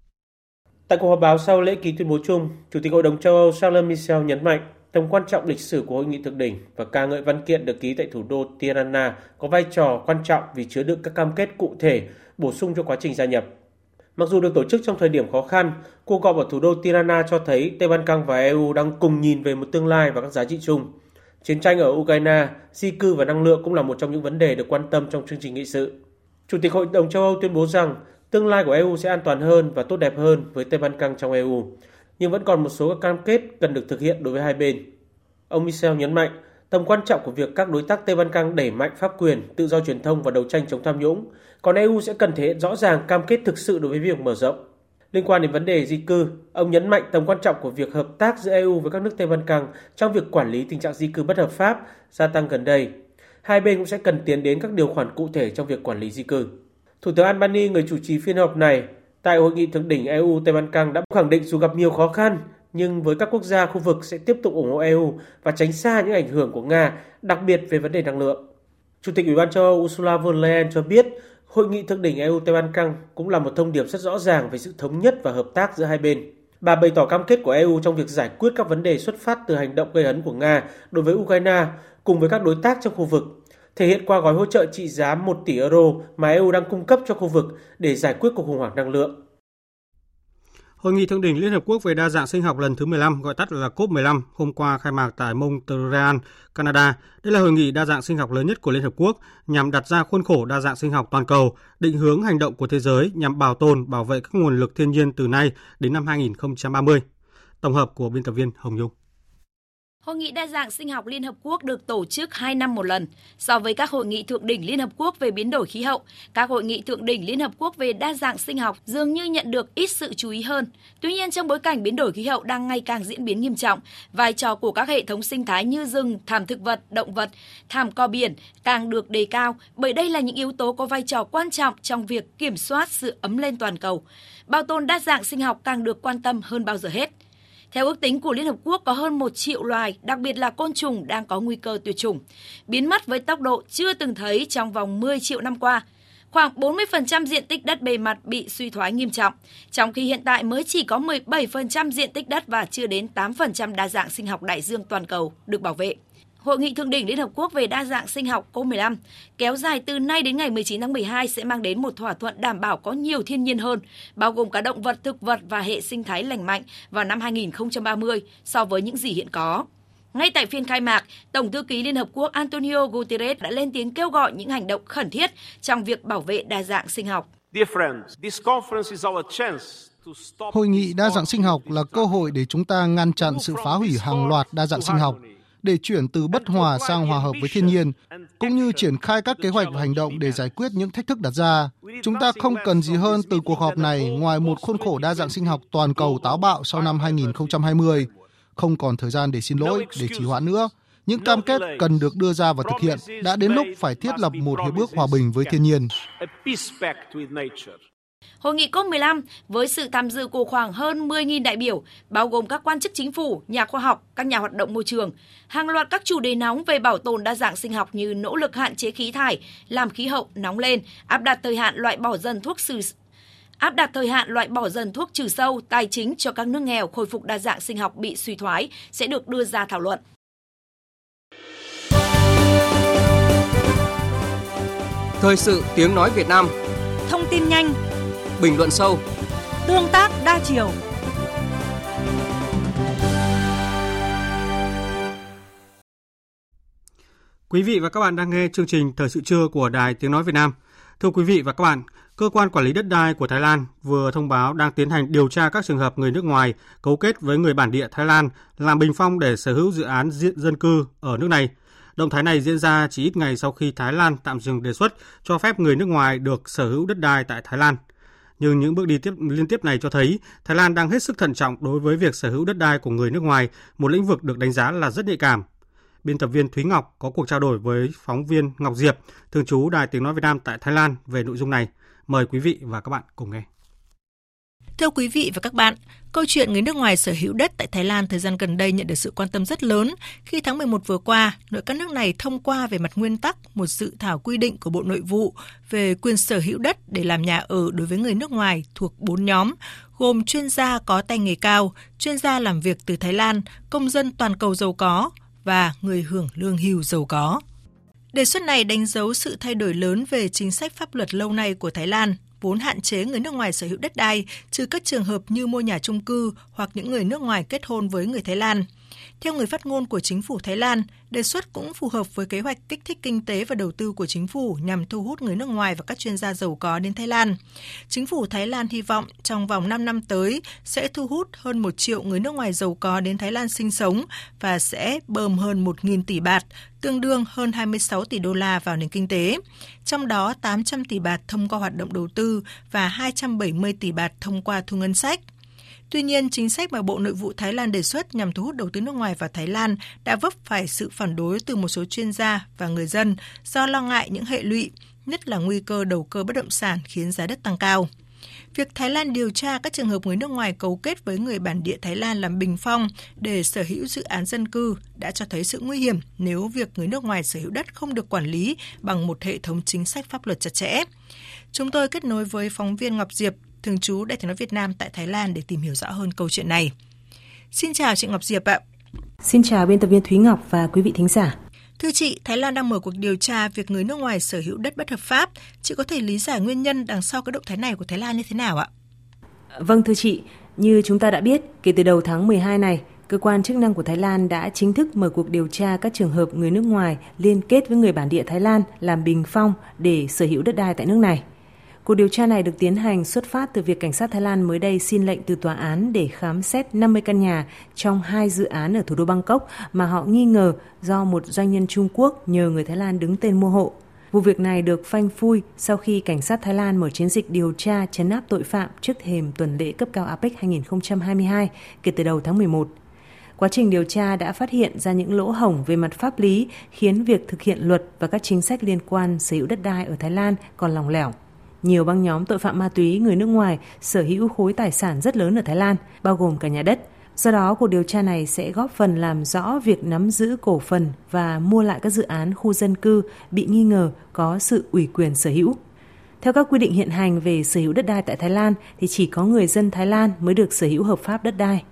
Tại cuộc họp báo sau lễ ký tuyên bố chung, Chủ tịch Hội đồng châu Âu Charles Michel nhấn mạnh tầm quan trọng lịch sử của hội nghị thượng đỉnh và ca ngợi văn kiện được ký tại thủ đô Tirana có vai trò quan trọng vì chứa đựng các cam kết cụ thể bổ sung cho quá trình gia nhập. Mặc dù được tổ chức trong thời điểm khó khăn, cuộc họp ở thủ đô Tirana cho thấy Tây Ban Căng và EU đang cùng nhìn về một tương lai và các giá trị chung. Chiến tranh ở Ukraine, di cư và năng lượng cũng là một trong những vấn đề được quan tâm trong chương trình nghị sự. Chủ tịch Hội đồng châu Âu tuyên bố rằng tương lai của EU sẽ an toàn hơn và tốt đẹp hơn với Tây Ban Căng trong EU, nhưng vẫn còn một số các cam kết cần được thực hiện đối với hai bên. Ông Michel nhấn mạnh tầm quan trọng của việc các đối tác Tây Ban Căng đẩy mạnh pháp quyền, tự do truyền thông và đấu tranh chống tham nhũng, còn EU sẽ cần thể hiện rõ ràng cam kết thực sự đối với việc mở rộng. Liên quan đến vấn đề di cư, ông nhấn mạnh tầm quan trọng của việc hợp tác giữa EU với các nước Tây Ban Căng trong việc quản lý tình trạng di cư bất hợp pháp gia tăng gần đây. Hai bên cũng sẽ cần tiến đến các điều khoản cụ thể trong việc quản lý di cư. Thủ tướng Albania, người chủ trì phiên họp này, tại hội nghị thượng đỉnh EU Tây Ban Căng đã khẳng định dù gặp nhiều khó khăn, nhưng với các quốc gia khu vực sẽ tiếp tục ủng hộ EU và tránh xa những ảnh hưởng của Nga, đặc biệt về vấn đề năng lượng. Chủ tịch Ủy ban châu Âu Ursula von der Leyen cho biết, hội nghị thượng đỉnh EU Tây Ban Căng cũng là một thông điệp rất rõ ràng về sự thống nhất và hợp tác giữa hai bên. Bà bày tỏ cam kết của EU trong việc giải quyết các vấn đề xuất phát từ hành động gây hấn của Nga đối với Ukraine cùng với các đối tác trong khu vực, thể hiện qua gói hỗ trợ trị giá 1 tỷ euro mà EU đang cung cấp cho khu vực để giải quyết cuộc khủng hoảng năng lượng. Hội nghị thượng đỉnh Liên Hợp Quốc về đa dạng sinh học lần thứ 15, gọi tắt là COP15, hôm qua khai mạc tại Montreal, Canada. Đây là hội nghị đa dạng sinh học lớn nhất của Liên Hợp Quốc nhằm đặt ra khuôn khổ đa dạng sinh học toàn cầu, định hướng hành động của thế giới nhằm bảo tồn, bảo vệ các nguồn lực thiên nhiên từ nay đến năm 2030. Tổng hợp của biên tập viên Hồng Nhung. Hội nghị đa dạng sinh học Liên Hợp Quốc được tổ chức 2 năm một lần. So với các hội nghị thượng đỉnh Liên Hợp Quốc về biến đổi khí hậu, các hội nghị thượng đỉnh Liên Hợp Quốc về đa dạng sinh học dường như nhận được ít sự chú ý hơn. Tuy nhiên, trong bối cảnh biến đổi khí hậu đang ngày càng diễn biến nghiêm trọng, vai trò của các hệ thống sinh thái như rừng, thảm thực vật, động vật, thảm cỏ biển càng được đề cao, bởi đây là những yếu tố có vai trò quan trọng trong việc kiểm soát sự ấm lên toàn cầu. Bảo tồn đa dạng sinh học càng được quan tâm hơn bao giờ hết. Theo ước tính của Liên Hợp Quốc, có hơn 1 triệu loài, đặc biệt là côn trùng đang có nguy cơ tuyệt chủng, biến mất với tốc độ chưa từng thấy trong vòng 10 triệu năm qua. Khoảng 40% diện tích đất bề mặt bị suy thoái nghiêm trọng, trong khi hiện tại mới chỉ có 17% diện tích đất và chưa đến 8% đa dạng sinh học đại dương toàn cầu được bảo vệ. Hội nghị thượng đỉnh Liên Hợp Quốc về đa dạng sinh học COP15 kéo dài từ nay đến ngày 19 tháng 12 sẽ mang đến một thỏa thuận đảm bảo có nhiều thiên nhiên hơn, bao gồm cả động vật, thực vật và hệ sinh thái lành mạnh vào năm 2030 so với những gì hiện có. Ngay tại phiên khai mạc, Tổng thư ký Liên Hợp Quốc Antonio Guterres đã lên tiếng kêu gọi những hành động khẩn thiết trong việc bảo vệ đa dạng sinh học. Hội nghị đa dạng sinh học là cơ hội để chúng ta ngăn chặn sự phá hủy hàng loạt đa dạng sinh học, để chuyển từ bất hòa sang hòa hợp với thiên nhiên, cũng như triển khai các kế hoạch và hành động để giải quyết những thách thức đặt ra. Chúng ta không cần gì hơn từ cuộc họp này ngoài một khuôn khổ đa dạng sinh học toàn cầu táo bạo sau năm 2020. Không còn thời gian để xin lỗi, để trì hoãn nữa. Những cam kết cần được đưa ra và thực hiện. Đã đến lúc phải thiết lập một hiệp ước hòa bình với thiên nhiên. Hội nghị COP15 với sự tham dự của khoảng hơn 10.000 đại biểu, bao gồm các quan chức chính phủ, nhà khoa học, các nhà hoạt động môi trường, hàng loạt các chủ đề nóng về bảo tồn đa dạng sinh học như nỗ lực hạn chế khí thải, làm khí hậu nóng lên, áp đặt thời hạn loại bỏ dần thuốc trừ sâu, tài chính cho các nước nghèo khôi phục đa dạng sinh học bị suy thoái sẽ được đưa ra thảo luận. Thời sự tiếng nói Việt Nam. Thông tin nhanh, bình luận sâu, tương tác đa chiều. Quý vị và các bạn đang nghe chương trình Thời sự trưa của Đài Tiếng nói Việt Nam. Thưa quý vị và các bạn, Cơ quan Quản lý Đất đai của Thái Lan vừa thông báo đang tiến hành điều tra các trường hợp người nước ngoài cấu kết với người bản địa Thái Lan làm bình phong để sở hữu dự án dân cư ở nước này. Động thái này diễn ra chỉ ít ngày sau khi Thái Lan tạm dừng đề xuất cho phép người nước ngoài được sở hữu đất đai tại Thái Lan. Nhưng những bước đi liên tiếp này cho thấy Thái Lan đang hết sức thận trọng đối với việc sở hữu đất đai của người nước ngoài, một lĩnh vực được đánh giá là rất nhạy cảm. Biên tập viên Thúy Ngọc có cuộc trao đổi với phóng viên Ngọc Diệp, thường trú Đài Tiếng nói Việt Nam tại Thái Lan về nội dung này. Mời quý vị và các bạn cùng nghe. Thưa quý vị và các bạn, câu chuyện người nước ngoài sở hữu đất tại Thái Lan thời gian gần đây nhận được sự quan tâm rất lớn khi tháng 11 vừa qua, nội các nước này thông qua về mặt nguyên tắc một dự thảo quy định của Bộ Nội vụ về quyền sở hữu đất để làm nhà ở đối với người nước ngoài thuộc 4 nhóm, gồm chuyên gia có tay nghề cao, chuyên gia làm việc từ Thái Lan, công dân toàn cầu giàu có và người hưởng lương hưu giàu có. Đề xuất này đánh dấu sự thay đổi lớn về chính sách pháp luật lâu nay của Thái Lan, vốn hạn chế người nước ngoài sở hữu đất đai, trừ các trường hợp như mua nhà chung cư hoặc những người nước ngoài kết hôn với người Thái Lan. Theo người phát ngôn của chính phủ Thái Lan, đề xuất cũng phù hợp với kế hoạch kích thích kinh tế và đầu tư của chính phủ nhằm thu hút người nước ngoài và các chuyên gia giàu có đến Thái Lan. Chính phủ Thái Lan hy vọng trong vòng 5 năm tới sẽ thu hút hơn 1 triệu người nước ngoài giàu có đến Thái Lan sinh sống và sẽ bơm hơn 1.000 tỷ baht, tương đương hơn 26 tỷ đô la vào nền kinh tế. Trong đó 800 tỷ baht thông qua hoạt động đầu tư và 270 tỷ baht thông qua thu ngân sách. Tuy nhiên, chính sách mà Bộ Nội vụ Thái Lan đề xuất nhằm thu hút đầu tư nước ngoài vào Thái Lan đã vấp phải sự phản đối từ một số chuyên gia và người dân do lo ngại những hệ lụy, nhất là nguy cơ đầu cơ bất động sản khiến giá đất tăng cao. Việc Thái Lan điều tra các trường hợp người nước ngoài cấu kết với người bản địa Thái Lan làm bình phong để sở hữu dự án dân cư đã cho thấy sự nguy hiểm nếu việc người nước ngoài sở hữu đất không được quản lý bằng một hệ thống chính sách pháp luật chặt chẽ. Chúng tôi kết nối với phóng viên Ngọc Diệp, thường trú Đài Tiếng nói Việt Nam tại Thái Lan để tìm hiểu rõ hơn câu chuyện này. Xin chào chị Ngọc Diệp ạ. Xin chào biên tập viên Thúy Ngọc và quý vị thính giả. Thưa chị, Thái Lan đang mở cuộc điều tra việc người nước ngoài sở hữu đất bất hợp pháp. Chị có thể lý giải nguyên nhân đằng sau cái động thái này của Thái Lan như thế nào ạ? Vâng thưa chị, như chúng ta đã biết, kể từ đầu tháng 12 này, cơ quan chức năng của Thái Lan đã chính thức mở cuộc điều tra các trường hợp người nước ngoài liên kết với người bản địa Thái Lan làm bình phong để sở hữu đất đai tại nước này. Cuộc điều tra này được tiến hành xuất phát từ việc cảnh sát Thái Lan mới đây xin lệnh từ tòa án để khám xét 50 căn nhà trong 2 dự án ở thủ đô Bangkok mà họ nghi ngờ do một doanh nhân Trung Quốc nhờ người Thái Lan đứng tên mua hộ. Vụ việc này được phanh phui sau khi cảnh sát Thái Lan mở chiến dịch điều tra trấn áp tội phạm trước thềm tuần lễ cấp cao APEC 2022 kể từ đầu tháng 11. Quá trình điều tra đã phát hiện ra những lỗ hổng về mặt pháp lý khiến việc thực hiện luật và các chính sách liên quan sở hữu đất đai ở Thái Lan còn lỏng lẻo. Nhiều băng nhóm tội phạm ma túy người nước ngoài sở hữu khối tài sản rất lớn ở Thái Lan, bao gồm cả nhà đất. Do đó, cuộc điều tra này sẽ góp phần làm rõ việc nắm giữ cổ phần và mua lại các dự án khu dân cư bị nghi ngờ có sự ủy quyền sở hữu. Theo các quy định hiện hành về sở hữu đất đai tại Thái Lan thì chỉ có người dân Thái Lan mới được sở hữu hợp pháp đất đai.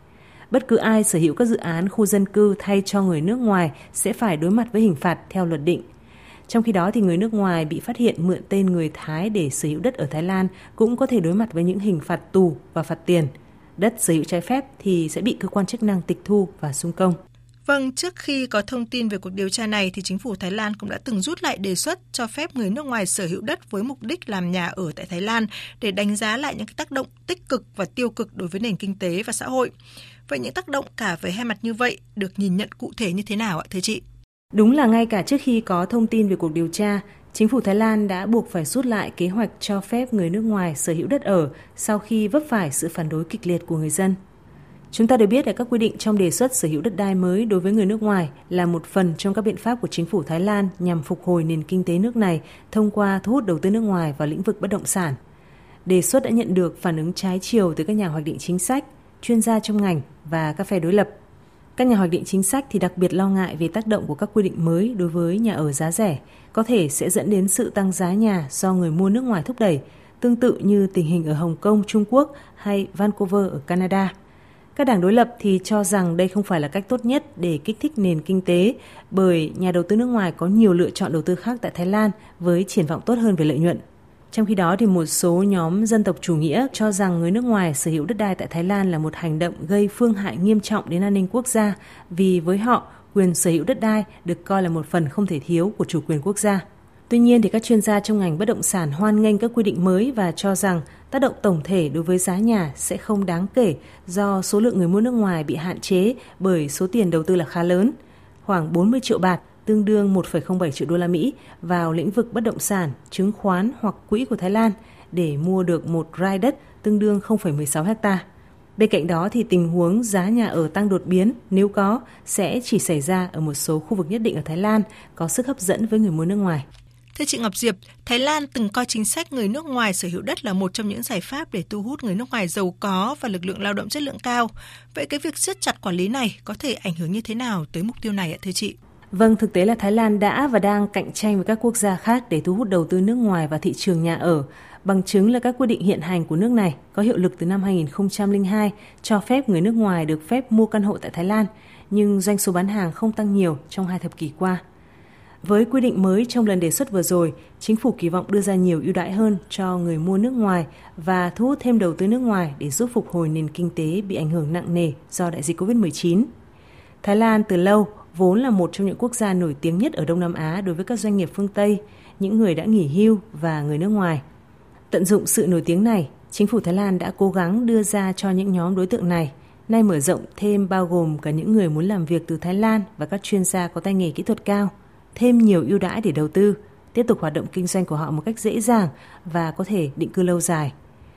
bất cứ ai sở hữu các dự án khu dân cư thay cho người nước ngoài sẽ phải đối mặt với hình phạt theo luật định. Trong khi đó, thì người nước ngoài bị phát hiện mượn tên người Thái để sở hữu đất ở Thái Lan cũng có thể đối mặt với những hình phạt tù và phạt tiền. Đất sở hữu trái phép thì sẽ bị cơ quan chức năng tịch thu và xung công. Vâng, trước khi có thông tin về cuộc điều tra này thì chính phủ Thái Lan cũng đã từng rút lại đề xuất cho phép người nước ngoài sở hữu đất với mục đích làm nhà ở tại Thái Lan để đánh giá lại những cái tác động tích cực và tiêu cực đối với nền kinh tế và xã hội. Vậy những tác động cả về hai mặt như vậy được nhìn nhận cụ thể như thế nào ạ, thưa chị? Đúng là ngay cả trước khi có thông tin về cuộc điều tra, chính phủ Thái Lan đã buộc phải rút lại kế hoạch cho phép người nước ngoài sở hữu đất ở sau khi vấp phải sự phản đối kịch liệt của người dân. Chúng ta đều biết là các quy định trong đề xuất sở hữu đất đai mới đối với người nước ngoài là một phần trong các biện pháp của chính phủ Thái Lan nhằm phục hồi nền kinh tế nước này thông qua thu hút đầu tư nước ngoài vào lĩnh vực bất động sản. Đề xuất đã nhận được phản ứng trái chiều từ các nhà hoạch định chính sách, chuyên gia trong ngành và các phe đối lập. Các nhà hoạch định chính sách thì đặc biệt lo ngại về tác động của các quy định mới đối với nhà ở giá rẻ, có thể sẽ dẫn đến sự tăng giá nhà do người mua nước ngoài thúc đẩy, tương tự như tình hình ở Hồng Kông, Trung Quốc hay Vancouver ở Canada. Các đảng đối lập thì cho rằng đây không phải là cách tốt nhất để kích thích nền kinh tế, bởi nhà đầu tư nước ngoài có nhiều lựa chọn đầu tư khác tại Thái Lan với triển vọng tốt hơn về lợi nhuận. Trong khi đó, thì một số nhóm dân tộc chủ nghĩa cho rằng người nước ngoài sở hữu đất đai tại Thái Lan là một hành động gây phương hại nghiêm trọng đến an ninh quốc gia, vì với họ, quyền sở hữu đất đai được coi là một phần không thể thiếu của chủ quyền quốc gia. Tuy nhiên, thì các chuyên gia trong ngành bất động sản hoan nghênh các quy định mới và cho rằng tác động tổng thể đối với giá nhà sẽ không đáng kể do số lượng người mua nước ngoài bị hạn chế bởi số tiền đầu tư là khá lớn, khoảng 40 triệu baht, tương đương 1,07 triệu đô la Mỹ vào lĩnh vực bất động sản, chứng khoán hoặc quỹ của Thái Lan để mua được một rai đất tương đương 0,16 hectare. Bên cạnh đó thì tình huống giá nhà ở tăng đột biến nếu có sẽ chỉ xảy ra ở một số khu vực nhất định ở Thái Lan có sức hấp dẫn với người mua nước ngoài. Thưa chị Ngọc Diệp, Thái Lan từng coi chính sách người nước ngoài sở hữu đất là một trong những giải pháp để thu hút người nước ngoài giàu có và lực lượng lao động chất lượng cao. Vậy cái việc siết chặt quản lý này có thể ảnh hưởng như thế nào tới mục tiêu này ạ thưa chị? Vâng, thực tế là Thái Lan đã và đang cạnh tranh với các quốc gia khác để thu hút đầu tư nước ngoài vào thị trường nhà ở. Bằng chứng là các quy định hiện hành của nước này có hiệu lực từ năm 2002 cho phép người nước ngoài được phép mua căn hộ tại Thái Lan, nhưng doanh số bán hàng không tăng nhiều trong 2 thập kỷ qua. Với quy định mới trong lần đề xuất vừa rồi, chính phủ kỳ vọng đưa ra nhiều ưu đãi hơn cho người mua nước ngoài và thu hút thêm đầu tư nước ngoài để giúp phục hồi nền kinh tế bị ảnh hưởng nặng nề do đại dịch Covid-19. Thái Lan từ lâu vốn là một trong những quốc gia nổi tiếng nhất ở Đông Nam Á đối với các doanh nghiệp phương Tây, những người đã nghỉ hưu và người nước ngoài. Tận dụng sự nổi tiếng này, chính phủ Thái Lan đã cố gắng đưa ra cho những nhóm đối tượng này, nay mở rộng thêm bao gồm cả những người muốn làm việc từ Thái Lan và các chuyên gia có tay nghề kỹ thuật cao, thêm nhiều ưu đãi để đầu tư, tiếp tục hoạt động kinh doanh của họ một cách dễ dàng và có thể định cư lâu dài.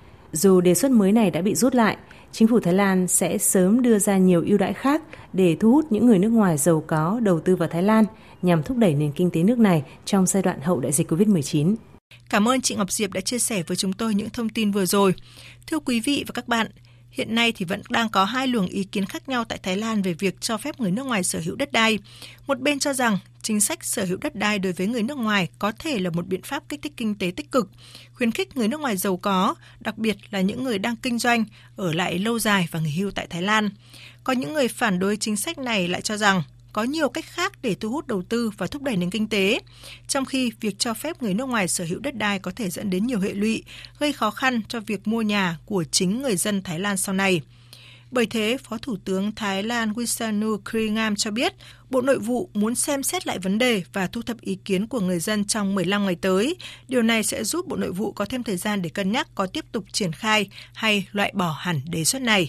Dù đề xuất mới này đã bị rút lại, chính phủ Thái Lan sẽ sớm đưa ra nhiều ưu đãi khác để thu hút những người nước ngoài giàu có đầu tư vào Thái Lan nhằm thúc đẩy nền kinh tế nước này trong giai đoạn hậu đại dịch Covid-19. Cảm ơn chị Ngọc Diệp đã chia sẻ với chúng tôi những thông tin vừa rồi. Thưa quý vị và các bạn, hiện nay thì vẫn đang có 2 luồng ý kiến khác nhau tại Thái Lan về việc cho phép người nước ngoài sở hữu đất đai. Một bên cho rằng chính sách sở hữu đất đai đối với người nước ngoài có thể là một biện pháp kích thích kinh tế tích cực, khuyến khích người nước ngoài giàu có, đặc biệt là những người đang kinh doanh, ở lại lâu dài và nghỉ hưu tại Thái Lan. Có những người phản đối chính sách này lại cho rằng có nhiều cách khác để thu hút đầu tư và thúc đẩy nền kinh tế, trong khi việc cho phép người nước ngoài sở hữu đất đai có thể dẫn đến nhiều hệ lụy, gây khó khăn cho việc mua nhà của chính người dân Thái Lan sau này. Bởi thế, Phó Thủ tướng Thái Lan Wisanu Kringam cho biết, Bộ Nội vụ muốn xem xét lại vấn đề và thu thập ý kiến của người dân trong 15 ngày tới. Điều này sẽ giúp Bộ Nội vụ có thêm thời gian để cân nhắc có tiếp tục triển khai hay loại bỏ hẳn đề xuất này.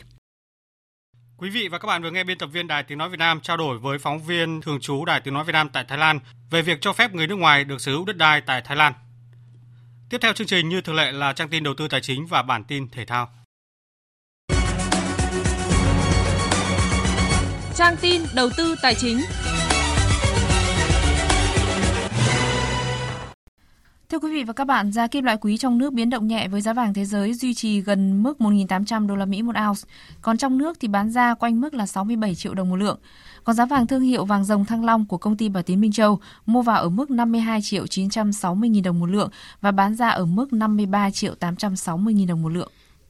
Quý vị và các bạn vừa nghe biên tập viên Đài Tiếng Nói Việt Nam trao đổi với phóng viên thường trú Đài Tiếng Nói Việt Nam tại Thái Lan về việc cho phép người nước ngoài được sở hữu đất đai tại Thái Lan. Tiếp theo chương trình như thường lệ là trang tin đầu tư tài chính và bản tin thể thao. Trang tin đầu tư tài chính. Thưa quý vị và các bạn, giá kim loại quý trong nước biến động nhẹ với giá vàng thế giới duy trì gần mức 1.800 đô la Mỹ một ounce, còn trong nước thì bán ra quanh mức là 67 triệu đồng một lượng. Còn giá vàng thương hiệu vàng dòng Thăng Long của công ty Bảo Tín Minh Châu mua vào ở mức 52 triệu 960 nghìn đồng một lượng và bán ra ở mức 53 triệu 860 nghìn đồng một lượng.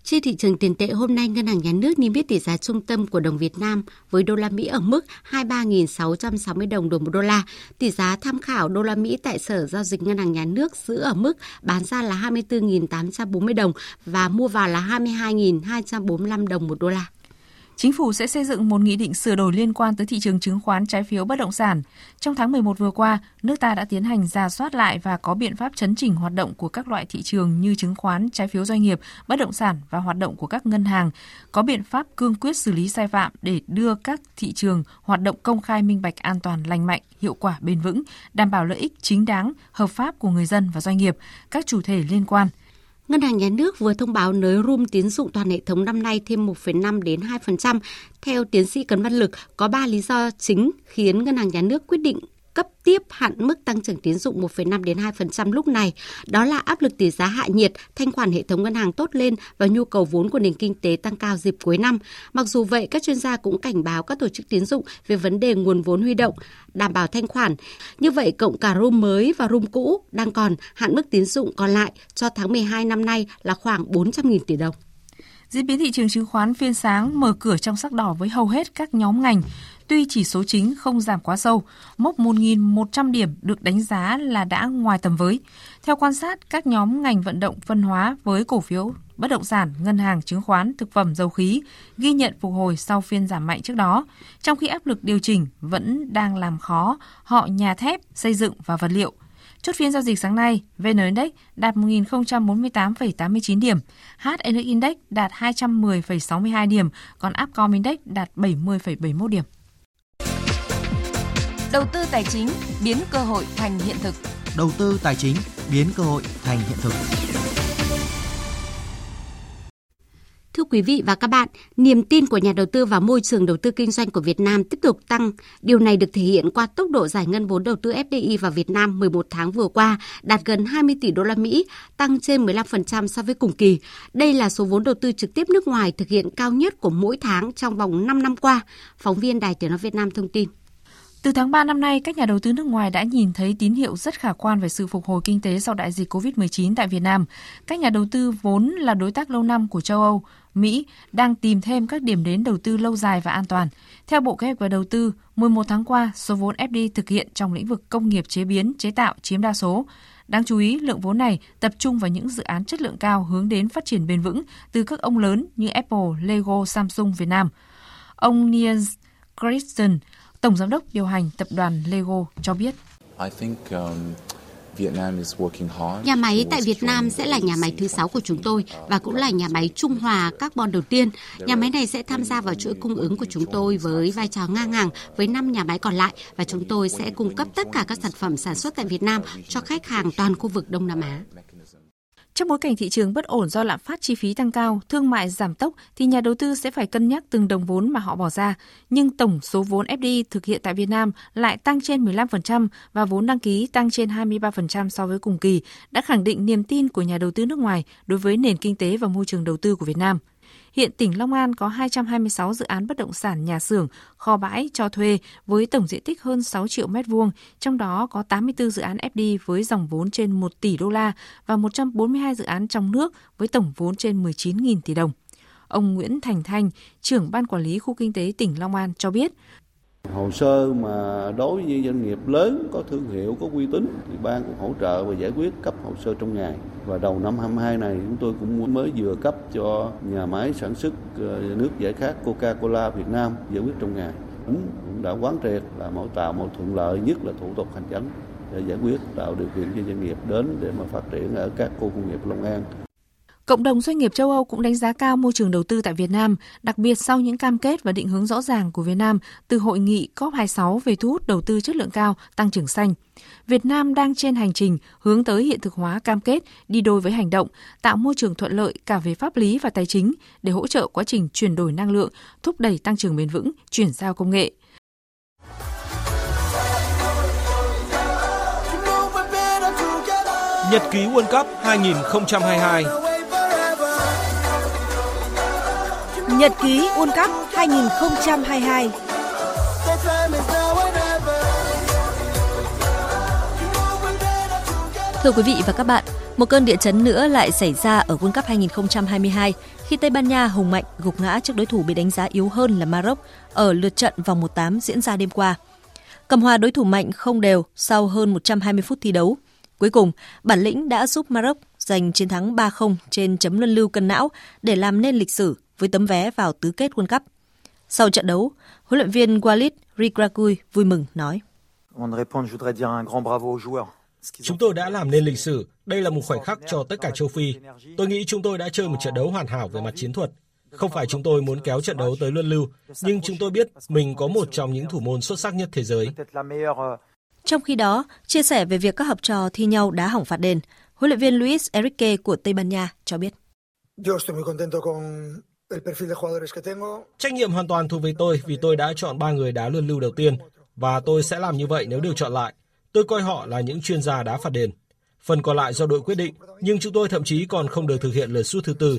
Trên thị trường tiền tệ hôm nay, Ngân hàng Nhà nước niêm yết tỷ giá trung tâm của đồng Việt Nam với đô la Mỹ ở mức 23.660 đồng một đô la. Tỷ giá tham khảo đô la Mỹ tại Sở Giao dịch Ngân hàng Nhà nước giữ ở mức bán ra là 24.840 đồng và mua vào là 22.245 đồng một đô la. Chính phủ sẽ xây dựng một nghị định sửa đổi liên quan tới thị trường chứng khoán, trái phiếu, bất động sản. Trong tháng 11 vừa qua, nước ta đã tiến hành rà soát lại và có biện pháp chấn chỉnh hoạt động của các loại thị trường như chứng khoán, trái phiếu doanh nghiệp, bất động sản và hoạt động của các ngân hàng, có biện pháp cương quyết xử lý sai phạm để đưa các thị trường hoạt động công khai, minh bạch, an toàn, lành mạnh, hiệu quả, bền vững, đảm bảo lợi ích chính đáng, hợp pháp của người dân và doanh nghiệp, các chủ thể liên quan. Ngân hàng Nhà nước vừa thông báo nới room tín dụng toàn hệ thống năm nay thêm 1,5 đến 2%. Theo tiến sĩ Cấn Văn Lực, có 3 lý do chính khiến Ngân hàng Nhà nước quyết định cấp tiếp hạn mức tăng trưởng tín dụng 1,5 đến 2% lúc này. Đó là áp lực tỷ giá hạ nhiệt, thanh khoản hệ thống ngân hàng tốt lên và nhu cầu vốn của nền kinh tế tăng cao dịp cuối năm. Mặc dù vậy, các chuyên gia cũng cảnh báo các tổ chức tín dụng về vấn đề nguồn vốn huy động, đảm bảo thanh khoản. Như vậy, cộng cả room mới và room cũ đang còn, hạn mức tín dụng còn lại cho tháng 12 năm nay là khoảng 400.000 tỷ đồng. Diễn biến thị trường chứng khoán phiên sáng mở cửa trong sắc đỏ với hầu hết các nhóm ngành. Tuy chỉ số chính không giảm quá sâu, mốc 1.100 điểm được đánh giá là đã ngoài tầm với. Theo quan sát, các nhóm ngành vận động phân hóa với cổ phiếu bất động sản, ngân hàng, chứng khoán, thực phẩm, dầu khí ghi nhận phục hồi sau phiên giảm mạnh trước đó, trong khi áp lực điều chỉnh vẫn đang làm khó họ nhà thép, xây dựng và vật liệu. Chốt phiên giao dịch sáng nay, VN Index đạt 1.048,89 điểm, HNX Index đạt 210,62 điểm, còn Upcom Index đạt 70,71 điểm. Đầu tư tài chính biến cơ hội thành hiện thực. Đầu tư tài chính biến cơ hội thành hiện thực. Thưa quý vị và các bạn, niềm tin của nhà đầu tư vào môi trường đầu tư kinh doanh của Việt Nam tiếp tục tăng. Điều này được thể hiện qua tốc độ giải ngân vốn đầu tư FDI vào Việt Nam 11 tháng vừa qua đạt gần 20 tỷ đô la Mỹ, tăng trên 15% so với cùng kỳ. Đây là số vốn đầu tư trực tiếp nước ngoài thực hiện cao nhất của mỗi tháng trong vòng 5 năm qua. Phóng viên Đài Tiếng nói Việt Nam thông tin. Từ tháng 3 năm nay, các nhà đầu tư nước ngoài đã nhìn thấy tín hiệu rất khả quan về sự phục hồi kinh tế sau đại dịch COVID-19 tại Việt Nam. Các nhà đầu tư vốn là đối tác lâu năm của châu Âu, Mỹ đang tìm thêm các điểm đến đầu tư lâu dài và an toàn. Theo Bộ Kế hoạch và Đầu tư, 11 tháng qua, số vốn FDI thực hiện trong lĩnh vực công nghiệp chế biến, chế tạo chiếm đa số. Đáng chú ý, lượng vốn này tập trung vào những dự án chất lượng cao hướng đến phát triển bền vững từ các ông lớn như Apple, Lego, Samsung Việt Nam. Ông Niels Christensen, Tổng Giám đốc điều hành tập đoàn Lego cho biết. Nhà máy tại Việt Nam sẽ là nhà máy thứ 6 của chúng tôi và cũng là nhà máy trung hòa carbon đầu tiên. Nhà máy này sẽ tham gia vào chuỗi cung ứng của chúng tôi với vai trò ngang hàng với 5 nhà máy còn lại và chúng tôi sẽ cung cấp tất cả các sản phẩm sản xuất tại Việt Nam cho khách hàng toàn khu vực Đông Nam Á. Trong bối cảnh thị trường bất ổn do lạm phát, chi phí tăng cao, thương mại giảm tốc thì nhà đầu tư sẽ phải cân nhắc từng đồng vốn mà họ bỏ ra. Nhưng tổng số vốn FDI thực hiện tại Việt Nam lại tăng trên 15% và vốn đăng ký tăng trên 23% so với cùng kỳ, đã khẳng định niềm tin của nhà đầu tư nước ngoài đối với nền kinh tế và môi trường đầu tư của Việt Nam. Hiện tỉnh Long An có 226 dự án bất động sản nhà xưởng, kho bãi cho thuê với tổng diện tích hơn 6 triệu m2, trong đó có 84 dự án FDI với dòng vốn trên 1 tỷ đô la và 142 dự án trong nước với tổng vốn trên 19.000 tỷ đồng. Ông Nguyễn Thành Thanh, trưởng Ban Quản lý Khu Kinh tế tỉnh Long An cho biết, hồ sơ mà đối với doanh nghiệp lớn có thương hiệu, có uy tín thì ban cũng hỗ trợ và giải quyết cấp hồ sơ trong ngày. Và đầu năm 2022 này chúng tôi cũng mới vừa cấp cho nhà máy sản xuất nước giải khát Coca-Cola Việt Nam giải quyết trong ngày. Cũng đã quán triệt là tạo một thuận lợi nhất là thủ tục hành chính để giải quyết, tạo điều kiện cho doanh nghiệp đến để mà phát triển ở các khu công nghiệp Long An. Cộng đồng doanh nghiệp châu Âu cũng đánh giá cao môi trường đầu tư tại Việt Nam, đặc biệt sau những cam kết và định hướng rõ ràng của Việt Nam từ hội nghị COP26 về thu hút đầu tư chất lượng cao, tăng trưởng xanh. Việt Nam đang trên hành trình hướng tới hiện thực hóa cam kết đi đôi với hành động, tạo môi trường thuận lợi cả về pháp lý và tài chính để hỗ trợ quá trình chuyển đổi năng lượng, thúc đẩy tăng trưởng bền vững, chuyển giao công nghệ. Nhật ký World Cup 2022. Nhật ký World Cup 2022. Thưa quý vị và các bạn, Một cơn địa chấn nữa lại xảy ra ở World Cup 2022 khi Tây Ban Nha hùng mạnh gục ngã trước đối thủ bị đánh giá yếu hơn là Maroc ở lượt trận vòng 1/8 diễn ra đêm qua. Cầm hòa đối thủ mạnh không đều sau hơn 120 phút thi đấu. Cuối cùng, bản lĩnh đã giúp Maroc giành chiến thắng 3-0 trên chấm luân lưu cân não để làm nên lịch sử với tấm vé vào tứ kết World Cup. Sau trận đấu, huấn luyện viên Walid Regragui vui mừng nói: Chúng tôi đã làm nên lịch sử. Đây là một khoảnh khắc cho tất cả châu Phi. Tôi nghĩ chúng tôi đã chơi một trận đấu hoàn hảo về mặt chiến thuật. Không phải chúng tôi muốn kéo trận đấu tới luân lưu, nhưng chúng tôi biết mình có một trong những thủ môn xuất sắc nhất thế giới. Trong khi đó, chia sẻ về việc các học trò thi nhau đá hỏng phạt đền, huấn luyện viên Luis Enrique của Tây Ban Nha cho biết: Trách nhiệm hoàn toàn thuộc về tôi vì tôi đã chọn 3 người đá luân lưu đầu tiên và tôi sẽ làm như vậy nếu được chọn lại. Tôi coi họ là những chuyên gia đá phạt đền. Phần còn lại do đội quyết định, nhưng chúng tôi thậm chí còn không được thực hiện lượt sút thứ 4.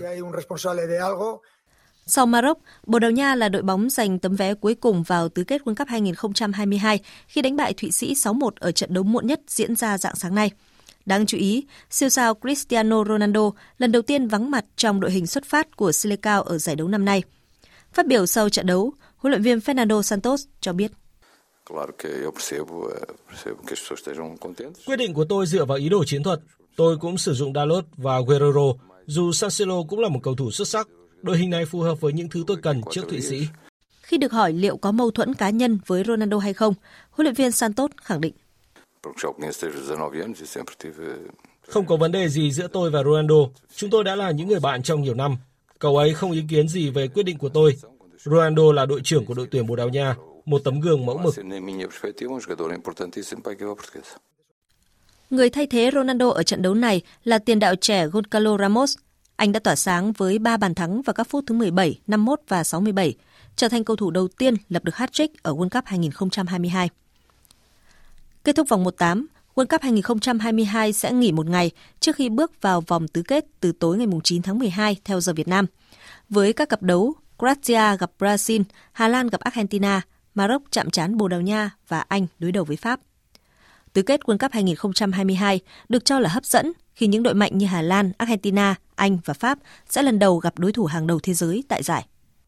Sau Maroc, Bồ Đào Nha là đội bóng giành tấm vé cuối cùng vào tứ kết World Cup 2022 khi đánh bại Thụy Sĩ 6-1 ở trận đấu muộn nhất diễn ra rạng sáng nay. Đáng chú ý, siêu sao Cristiano Ronaldo lần đầu tiên vắng mặt trong đội hình xuất phát của Selecao ở giải đấu năm nay. Phát biểu sau trận đấu, huấn luyện viên Fernando Santos cho biết: Quyết định của tôi dựa vào ý đồ chiến thuật. Tôi cũng sử dụng Dalot và Guerrero, dù Cancelo cũng là một cầu thủ xuất sắc. Đội hình này phù hợp với những thứ tôi cần trước Thụy Sĩ. Khi được hỏi liệu có mâu thuẫn cá nhân với Ronaldo hay không, huấn luyện viên Santos khẳng định: Không có vấn đề gì giữa tôi và Ronaldo. Chúng tôi đã là những người bạn trong nhiều năm. Cậu ấy không ý kiến gì về quyết định của tôi. Ronaldo là đội trưởng của đội tuyển Bồ Đào Nha, một tấm gương mẫu mực. Người thay thế Ronaldo ở trận đấu này là tiền đạo trẻ Goncalo Ramos. Anh đã tỏa sáng với 3 bàn thắng vào các phút thứ 17, 51 và 67, trở thành cầu thủ đầu tiên lập được hat-trick ở World Cup 2022. Kết thúc vòng 1/8, World Cup 2022 sẽ nghỉ một ngày trước khi bước vào vòng tứ kết từ tối ngày 9 tháng 12 theo giờ Việt Nam. Với các cặp đấu Croatia gặp Brazil, Hà Lan gặp Argentina, Maroc chạm trán Bồ Đào Nha và Anh đối đầu với Pháp. Tứ kết World Cup 2022 được cho là hấp dẫn khi những đội mạnh như Hà Lan, Argentina, Anh và Pháp sẽ lần đầu gặp đối thủ hàng đầu thế giới tại giải.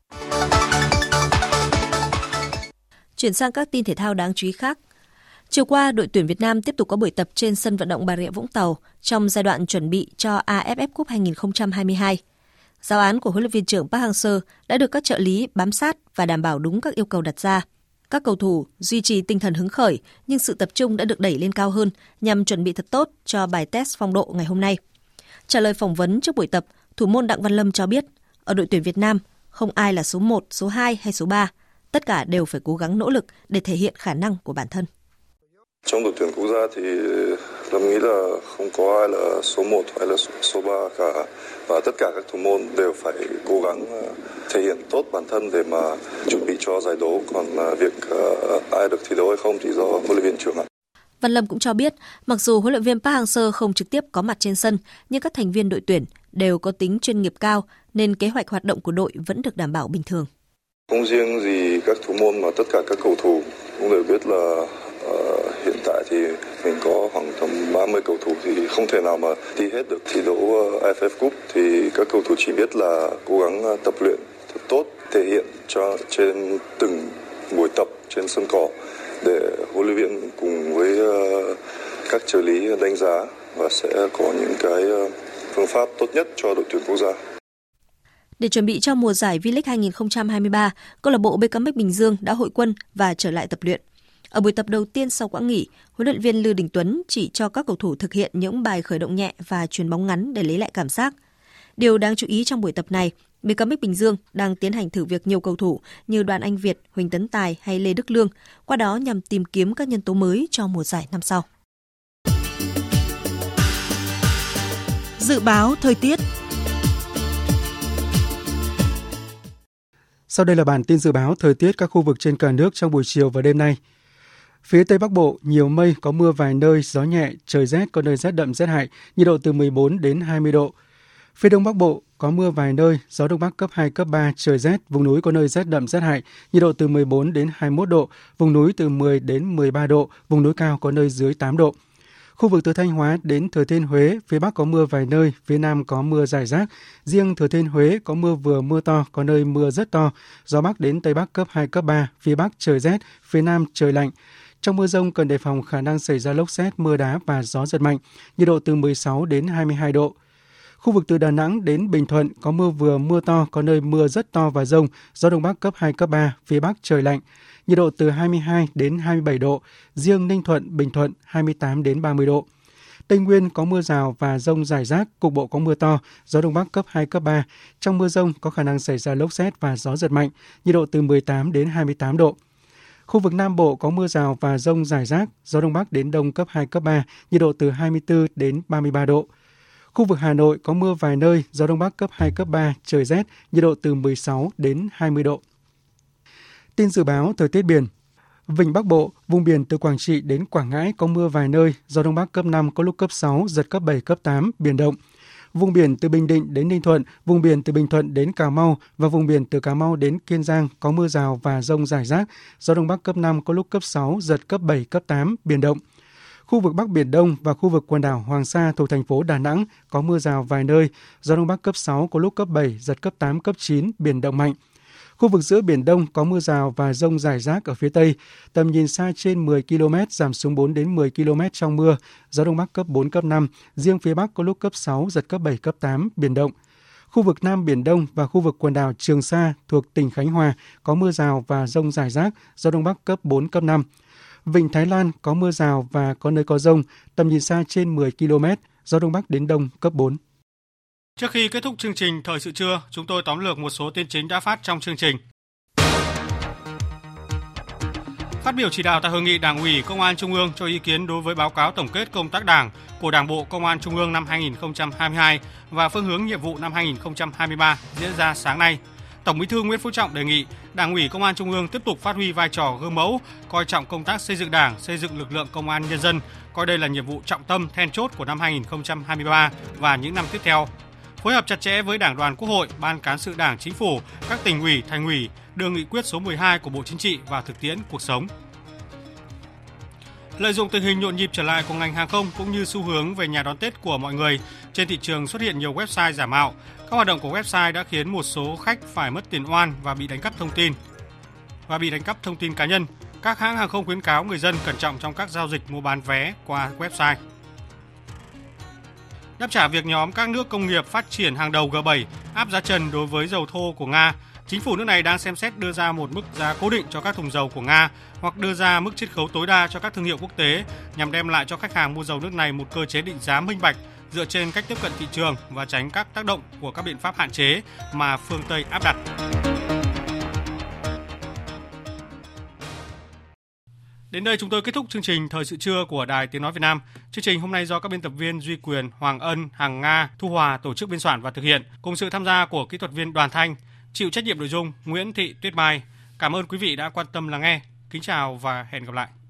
Chuyển sang các tin thể thao đáng chú ý khác. Chiều qua, đội tuyển Việt Nam tiếp tục có buổi tập trên sân vận động Bà Rịa Vũng Tàu trong giai đoạn chuẩn bị cho AFF Cup 2022. Giáo án của huấn luyện viên trưởng Park Hang-seo đã được các trợ lý bám sát và đảm bảo đúng các yêu cầu đặt ra. Các cầu thủ duy trì tinh thần hứng khởi nhưng sự tập trung đã được đẩy lên cao hơn nhằm chuẩn bị thật tốt cho bài test phong độ ngày hôm nay. Trả lời phỏng vấn trước buổi tập, thủ môn Đặng Văn Lâm cho biết, ở đội tuyển Việt Nam, không ai là số 1, số 2 hay số 3. Tất cả đều phải cố gắng nỗ lực để thể hiện khả năng của bản thân. Trong đội tuyển quốc gia thì Lâm nghĩ là không có ai là số 1 hay là số 3 cả. Và tất cả các thủ môn đều phải cố gắng thể hiện tốt bản thân để mà chuẩn bị cho giải đấu. Còn việc ai được thi đấu hay không thì do huấn luyện viên trưởng ạ. Văn Lâm cũng cho biết, mặc dù huấn luyện viên Park Hang-seo không trực tiếp có mặt trên sân, nhưng các thành viên đội tuyển đều có tính chuyên nghiệp cao nên kế hoạch hoạt động của đội vẫn được đảm bảo bình thường. Không riêng gì các thủ môn mà tất cả các cầu thủ cũng đều biết là hiện tại thì mình có khoảng tầm 30 cầu thủ thì không thể nào mà thi hết được thi đấu AFF Cup, thì các cầu thủ chỉ biết là cố gắng tập luyện thật tốt, thể hiện cho trên từng buổi tập trên sân cỏ để huấn luyện viên cùng với các trợ lý đánh giá và sẽ có những cái phương pháp tốt nhất cho đội tuyển quốc gia. Để chuẩn bị cho mùa giải V-League 2023, câu lạc bộ BKMX Bình Dương đã hội quân và trở lại tập luyện. Ở buổi tập đầu tiên sau quãng nghỉ, huấn luyện viên Lưu Đình Tuấn chỉ cho các cầu thủ thực hiện những bài khởi động nhẹ và chuyền bóng ngắn để lấy lại cảm giác. Điều đáng chú ý trong buổi tập này, BKMX Bình Dương đang tiến hành thử việc nhiều cầu thủ như Đoàn Anh Việt, Huỳnh Tấn Tài hay Lê Đức Lương, qua đó nhằm tìm kiếm các nhân tố mới cho mùa giải năm sau. Dự báo thời tiết. Sau đây là bản tin dự báo thời tiết các khu vực trên cả nước trong buổi chiều và đêm nay. Phía Tây Bắc Bộ, nhiều mây, có mưa vài nơi, gió nhẹ, trời rét, có nơi rét đậm rét hại, nhiệt độ từ 14 đến 20 độ. Phía Đông Bắc Bộ, có mưa vài nơi, gió Đông Bắc cấp 2, cấp 3, trời rét, vùng núi có nơi rét đậm rét hại, nhiệt độ từ 14 đến 21 độ, vùng núi từ 10 đến 13 độ, vùng núi cao có nơi dưới 8 độ. Khu vực từ Thanh Hóa đến Thừa Thiên Huế, phía Bắc có mưa vài nơi, phía Nam có mưa rải rác. Riêng Thừa Thiên Huế có mưa vừa mưa to, có nơi mưa rất to. Gió Bắc đến Tây Bắc cấp 2, cấp 3, phía Bắc trời rét, phía Nam trời lạnh. Trong mưa dông cần đề phòng khả năng xảy ra lốc sét, mưa đá và gió giật mạnh, nhiệt độ từ 16 đến 22 độ. Khu vực từ Đà Nẵng đến Bình Thuận có mưa vừa mưa to, có nơi mưa rất to và dông, gió Đông Bắc cấp 2, cấp 3, phía Bắc trời lạnh, nhiệt độ từ 22 đến 27 độ, riêng Ninh Thuận, Bình Thuận 28 đến 30 độ. Tây Nguyên có mưa rào và dông rải rác, cục bộ có mưa to, gió Đông Bắc cấp 2, cấp 3. Trong mưa dông có khả năng xảy ra lốc sét và gió giật mạnh, nhiệt độ từ 18 đến 28 độ. Khu vực Nam Bộ có mưa rào và dông rải rác, gió Đông Bắc đến Đông cấp 2, cấp 3, nhiệt độ từ 24 đến 33 độ. Khu vực Hà Nội có mưa vài nơi, gió Đông Bắc cấp 2, cấp 3, trời rét, nhiệt độ từ 16 đến 20 độ. Tin dự báo thời tiết biển. Vịnh Bắc Bộ, vùng biển từ Quảng Trị đến Quảng Ngãi có mưa vài nơi, gió Đông Bắc cấp 5, có lúc cấp 6, giật cấp 7, cấp 8, biển động. Vùng biển từ Bình Định đến Ninh Thuận, vùng biển từ Bình Thuận đến Cà Mau và vùng biển từ Cà Mau đến Kiên Giang có mưa rào và dông rải rác, gió Đông Bắc cấp 5, có lúc cấp 6, giật cấp 7, cấp 8, biển động. Khu vực Bắc Biển Đông và khu vực quần đảo Hoàng Sa thuộc thành phố Đà Nẵng có mưa rào vài nơi, gió Đông Bắc cấp 6, có lúc cấp 7, giật cấp 8, cấp 9, biển động mạnh. Khu vực giữa Biển Đông có mưa rào và dông rải rác ở phía Tây, tầm nhìn xa trên 10 km, giảm xuống 4 đến 10 km trong mưa, gió Đông Bắc cấp 4, cấp 5, riêng phía Bắc có lúc cấp 6, giật cấp 7, cấp 8, biển động. Khu vực Nam Biển Đông và khu vực quần đảo Trường Sa thuộc tỉnh Khánh Hòa có mưa rào và dông rải rác, gió Đông Bắc cấp 4, cấp 5. Vịnh Thái Lan có mưa rào và có nơi có dông, tầm nhìn xa trên 10 km, gió Đông Bắc đến Đông cấp 4. Trước khi kết thúc chương trình Thời sự trưa, chúng tôi tóm lược một số tin chính đã phát trong chương trình. Phát biểu chỉ đạo tại hội nghị Đảng ủy Công an Trung ương cho ý kiến đối với báo cáo tổng kết công tác Đảng của Đảng bộ Công an Trung ương năm 2022 và phương hướng nhiệm vụ năm 2023 diễn ra sáng nay, Tổng Bí thư Nguyễn Phú Trọng đề nghị Đảng ủy Công an Trung ương tiếp tục phát huy vai trò gương mẫu, coi trọng công tác xây dựng Đảng, xây dựng lực lượng công an nhân dân, coi đây là nhiệm vụ trọng tâm then chốt của năm 2023 và những năm tiếp theo. Phối hợp chặt chẽ với Đảng đoàn Quốc hội, Ban Cán sự Đảng Chính phủ, các tỉnh ủy, thành ủy đưa nghị quyết số 12 của Bộ Chính trị vào thực tiễn cuộc sống. Lợi dụng tình hình nhộn nhịp trở lại của ngành hàng không cũng như xu hướng về nhà đón Tết của mọi người, trên thị trường xuất hiện nhiều website giả mạo. Các hoạt động của website đã khiến một số khách phải mất tiền oan và bị đánh cắp thông tin cá nhân. Các hãng hàng không khuyến cáo người dân cẩn trọng trong các giao dịch mua bán vé qua website. Đáp trả việc nhóm các nước công nghiệp phát triển hàng đầu G7 áp giá trần đối với dầu thô của Nga, chính phủ nước này đang xem xét đưa ra một mức giá cố định cho các thùng dầu của Nga hoặc đưa ra mức chiết khấu tối đa cho các thương hiệu quốc tế nhằm đem lại cho khách hàng mua dầu nước này một cơ chế định giá minh bạch dựa trên cách tiếp cận thị trường và tránh các tác động của các biện pháp hạn chế mà phương Tây áp đặt. Đến đây chúng tôi kết thúc chương trình Thời sự trưa của Đài Tiếng Nói Việt Nam. Chương trình hôm nay do các biên tập viên Duy Quyền, Hoàng Ân, Hằng Nga, Thu Hòa tổ chức biên soạn và thực hiện, cùng sự tham gia của kỹ thuật viên Đoàn Thanh, chịu trách nhiệm nội dung Nguyễn Thị Tuyết Mai. Cảm ơn quý vị đã quan tâm lắng nghe. Kính chào và hẹn gặp lại.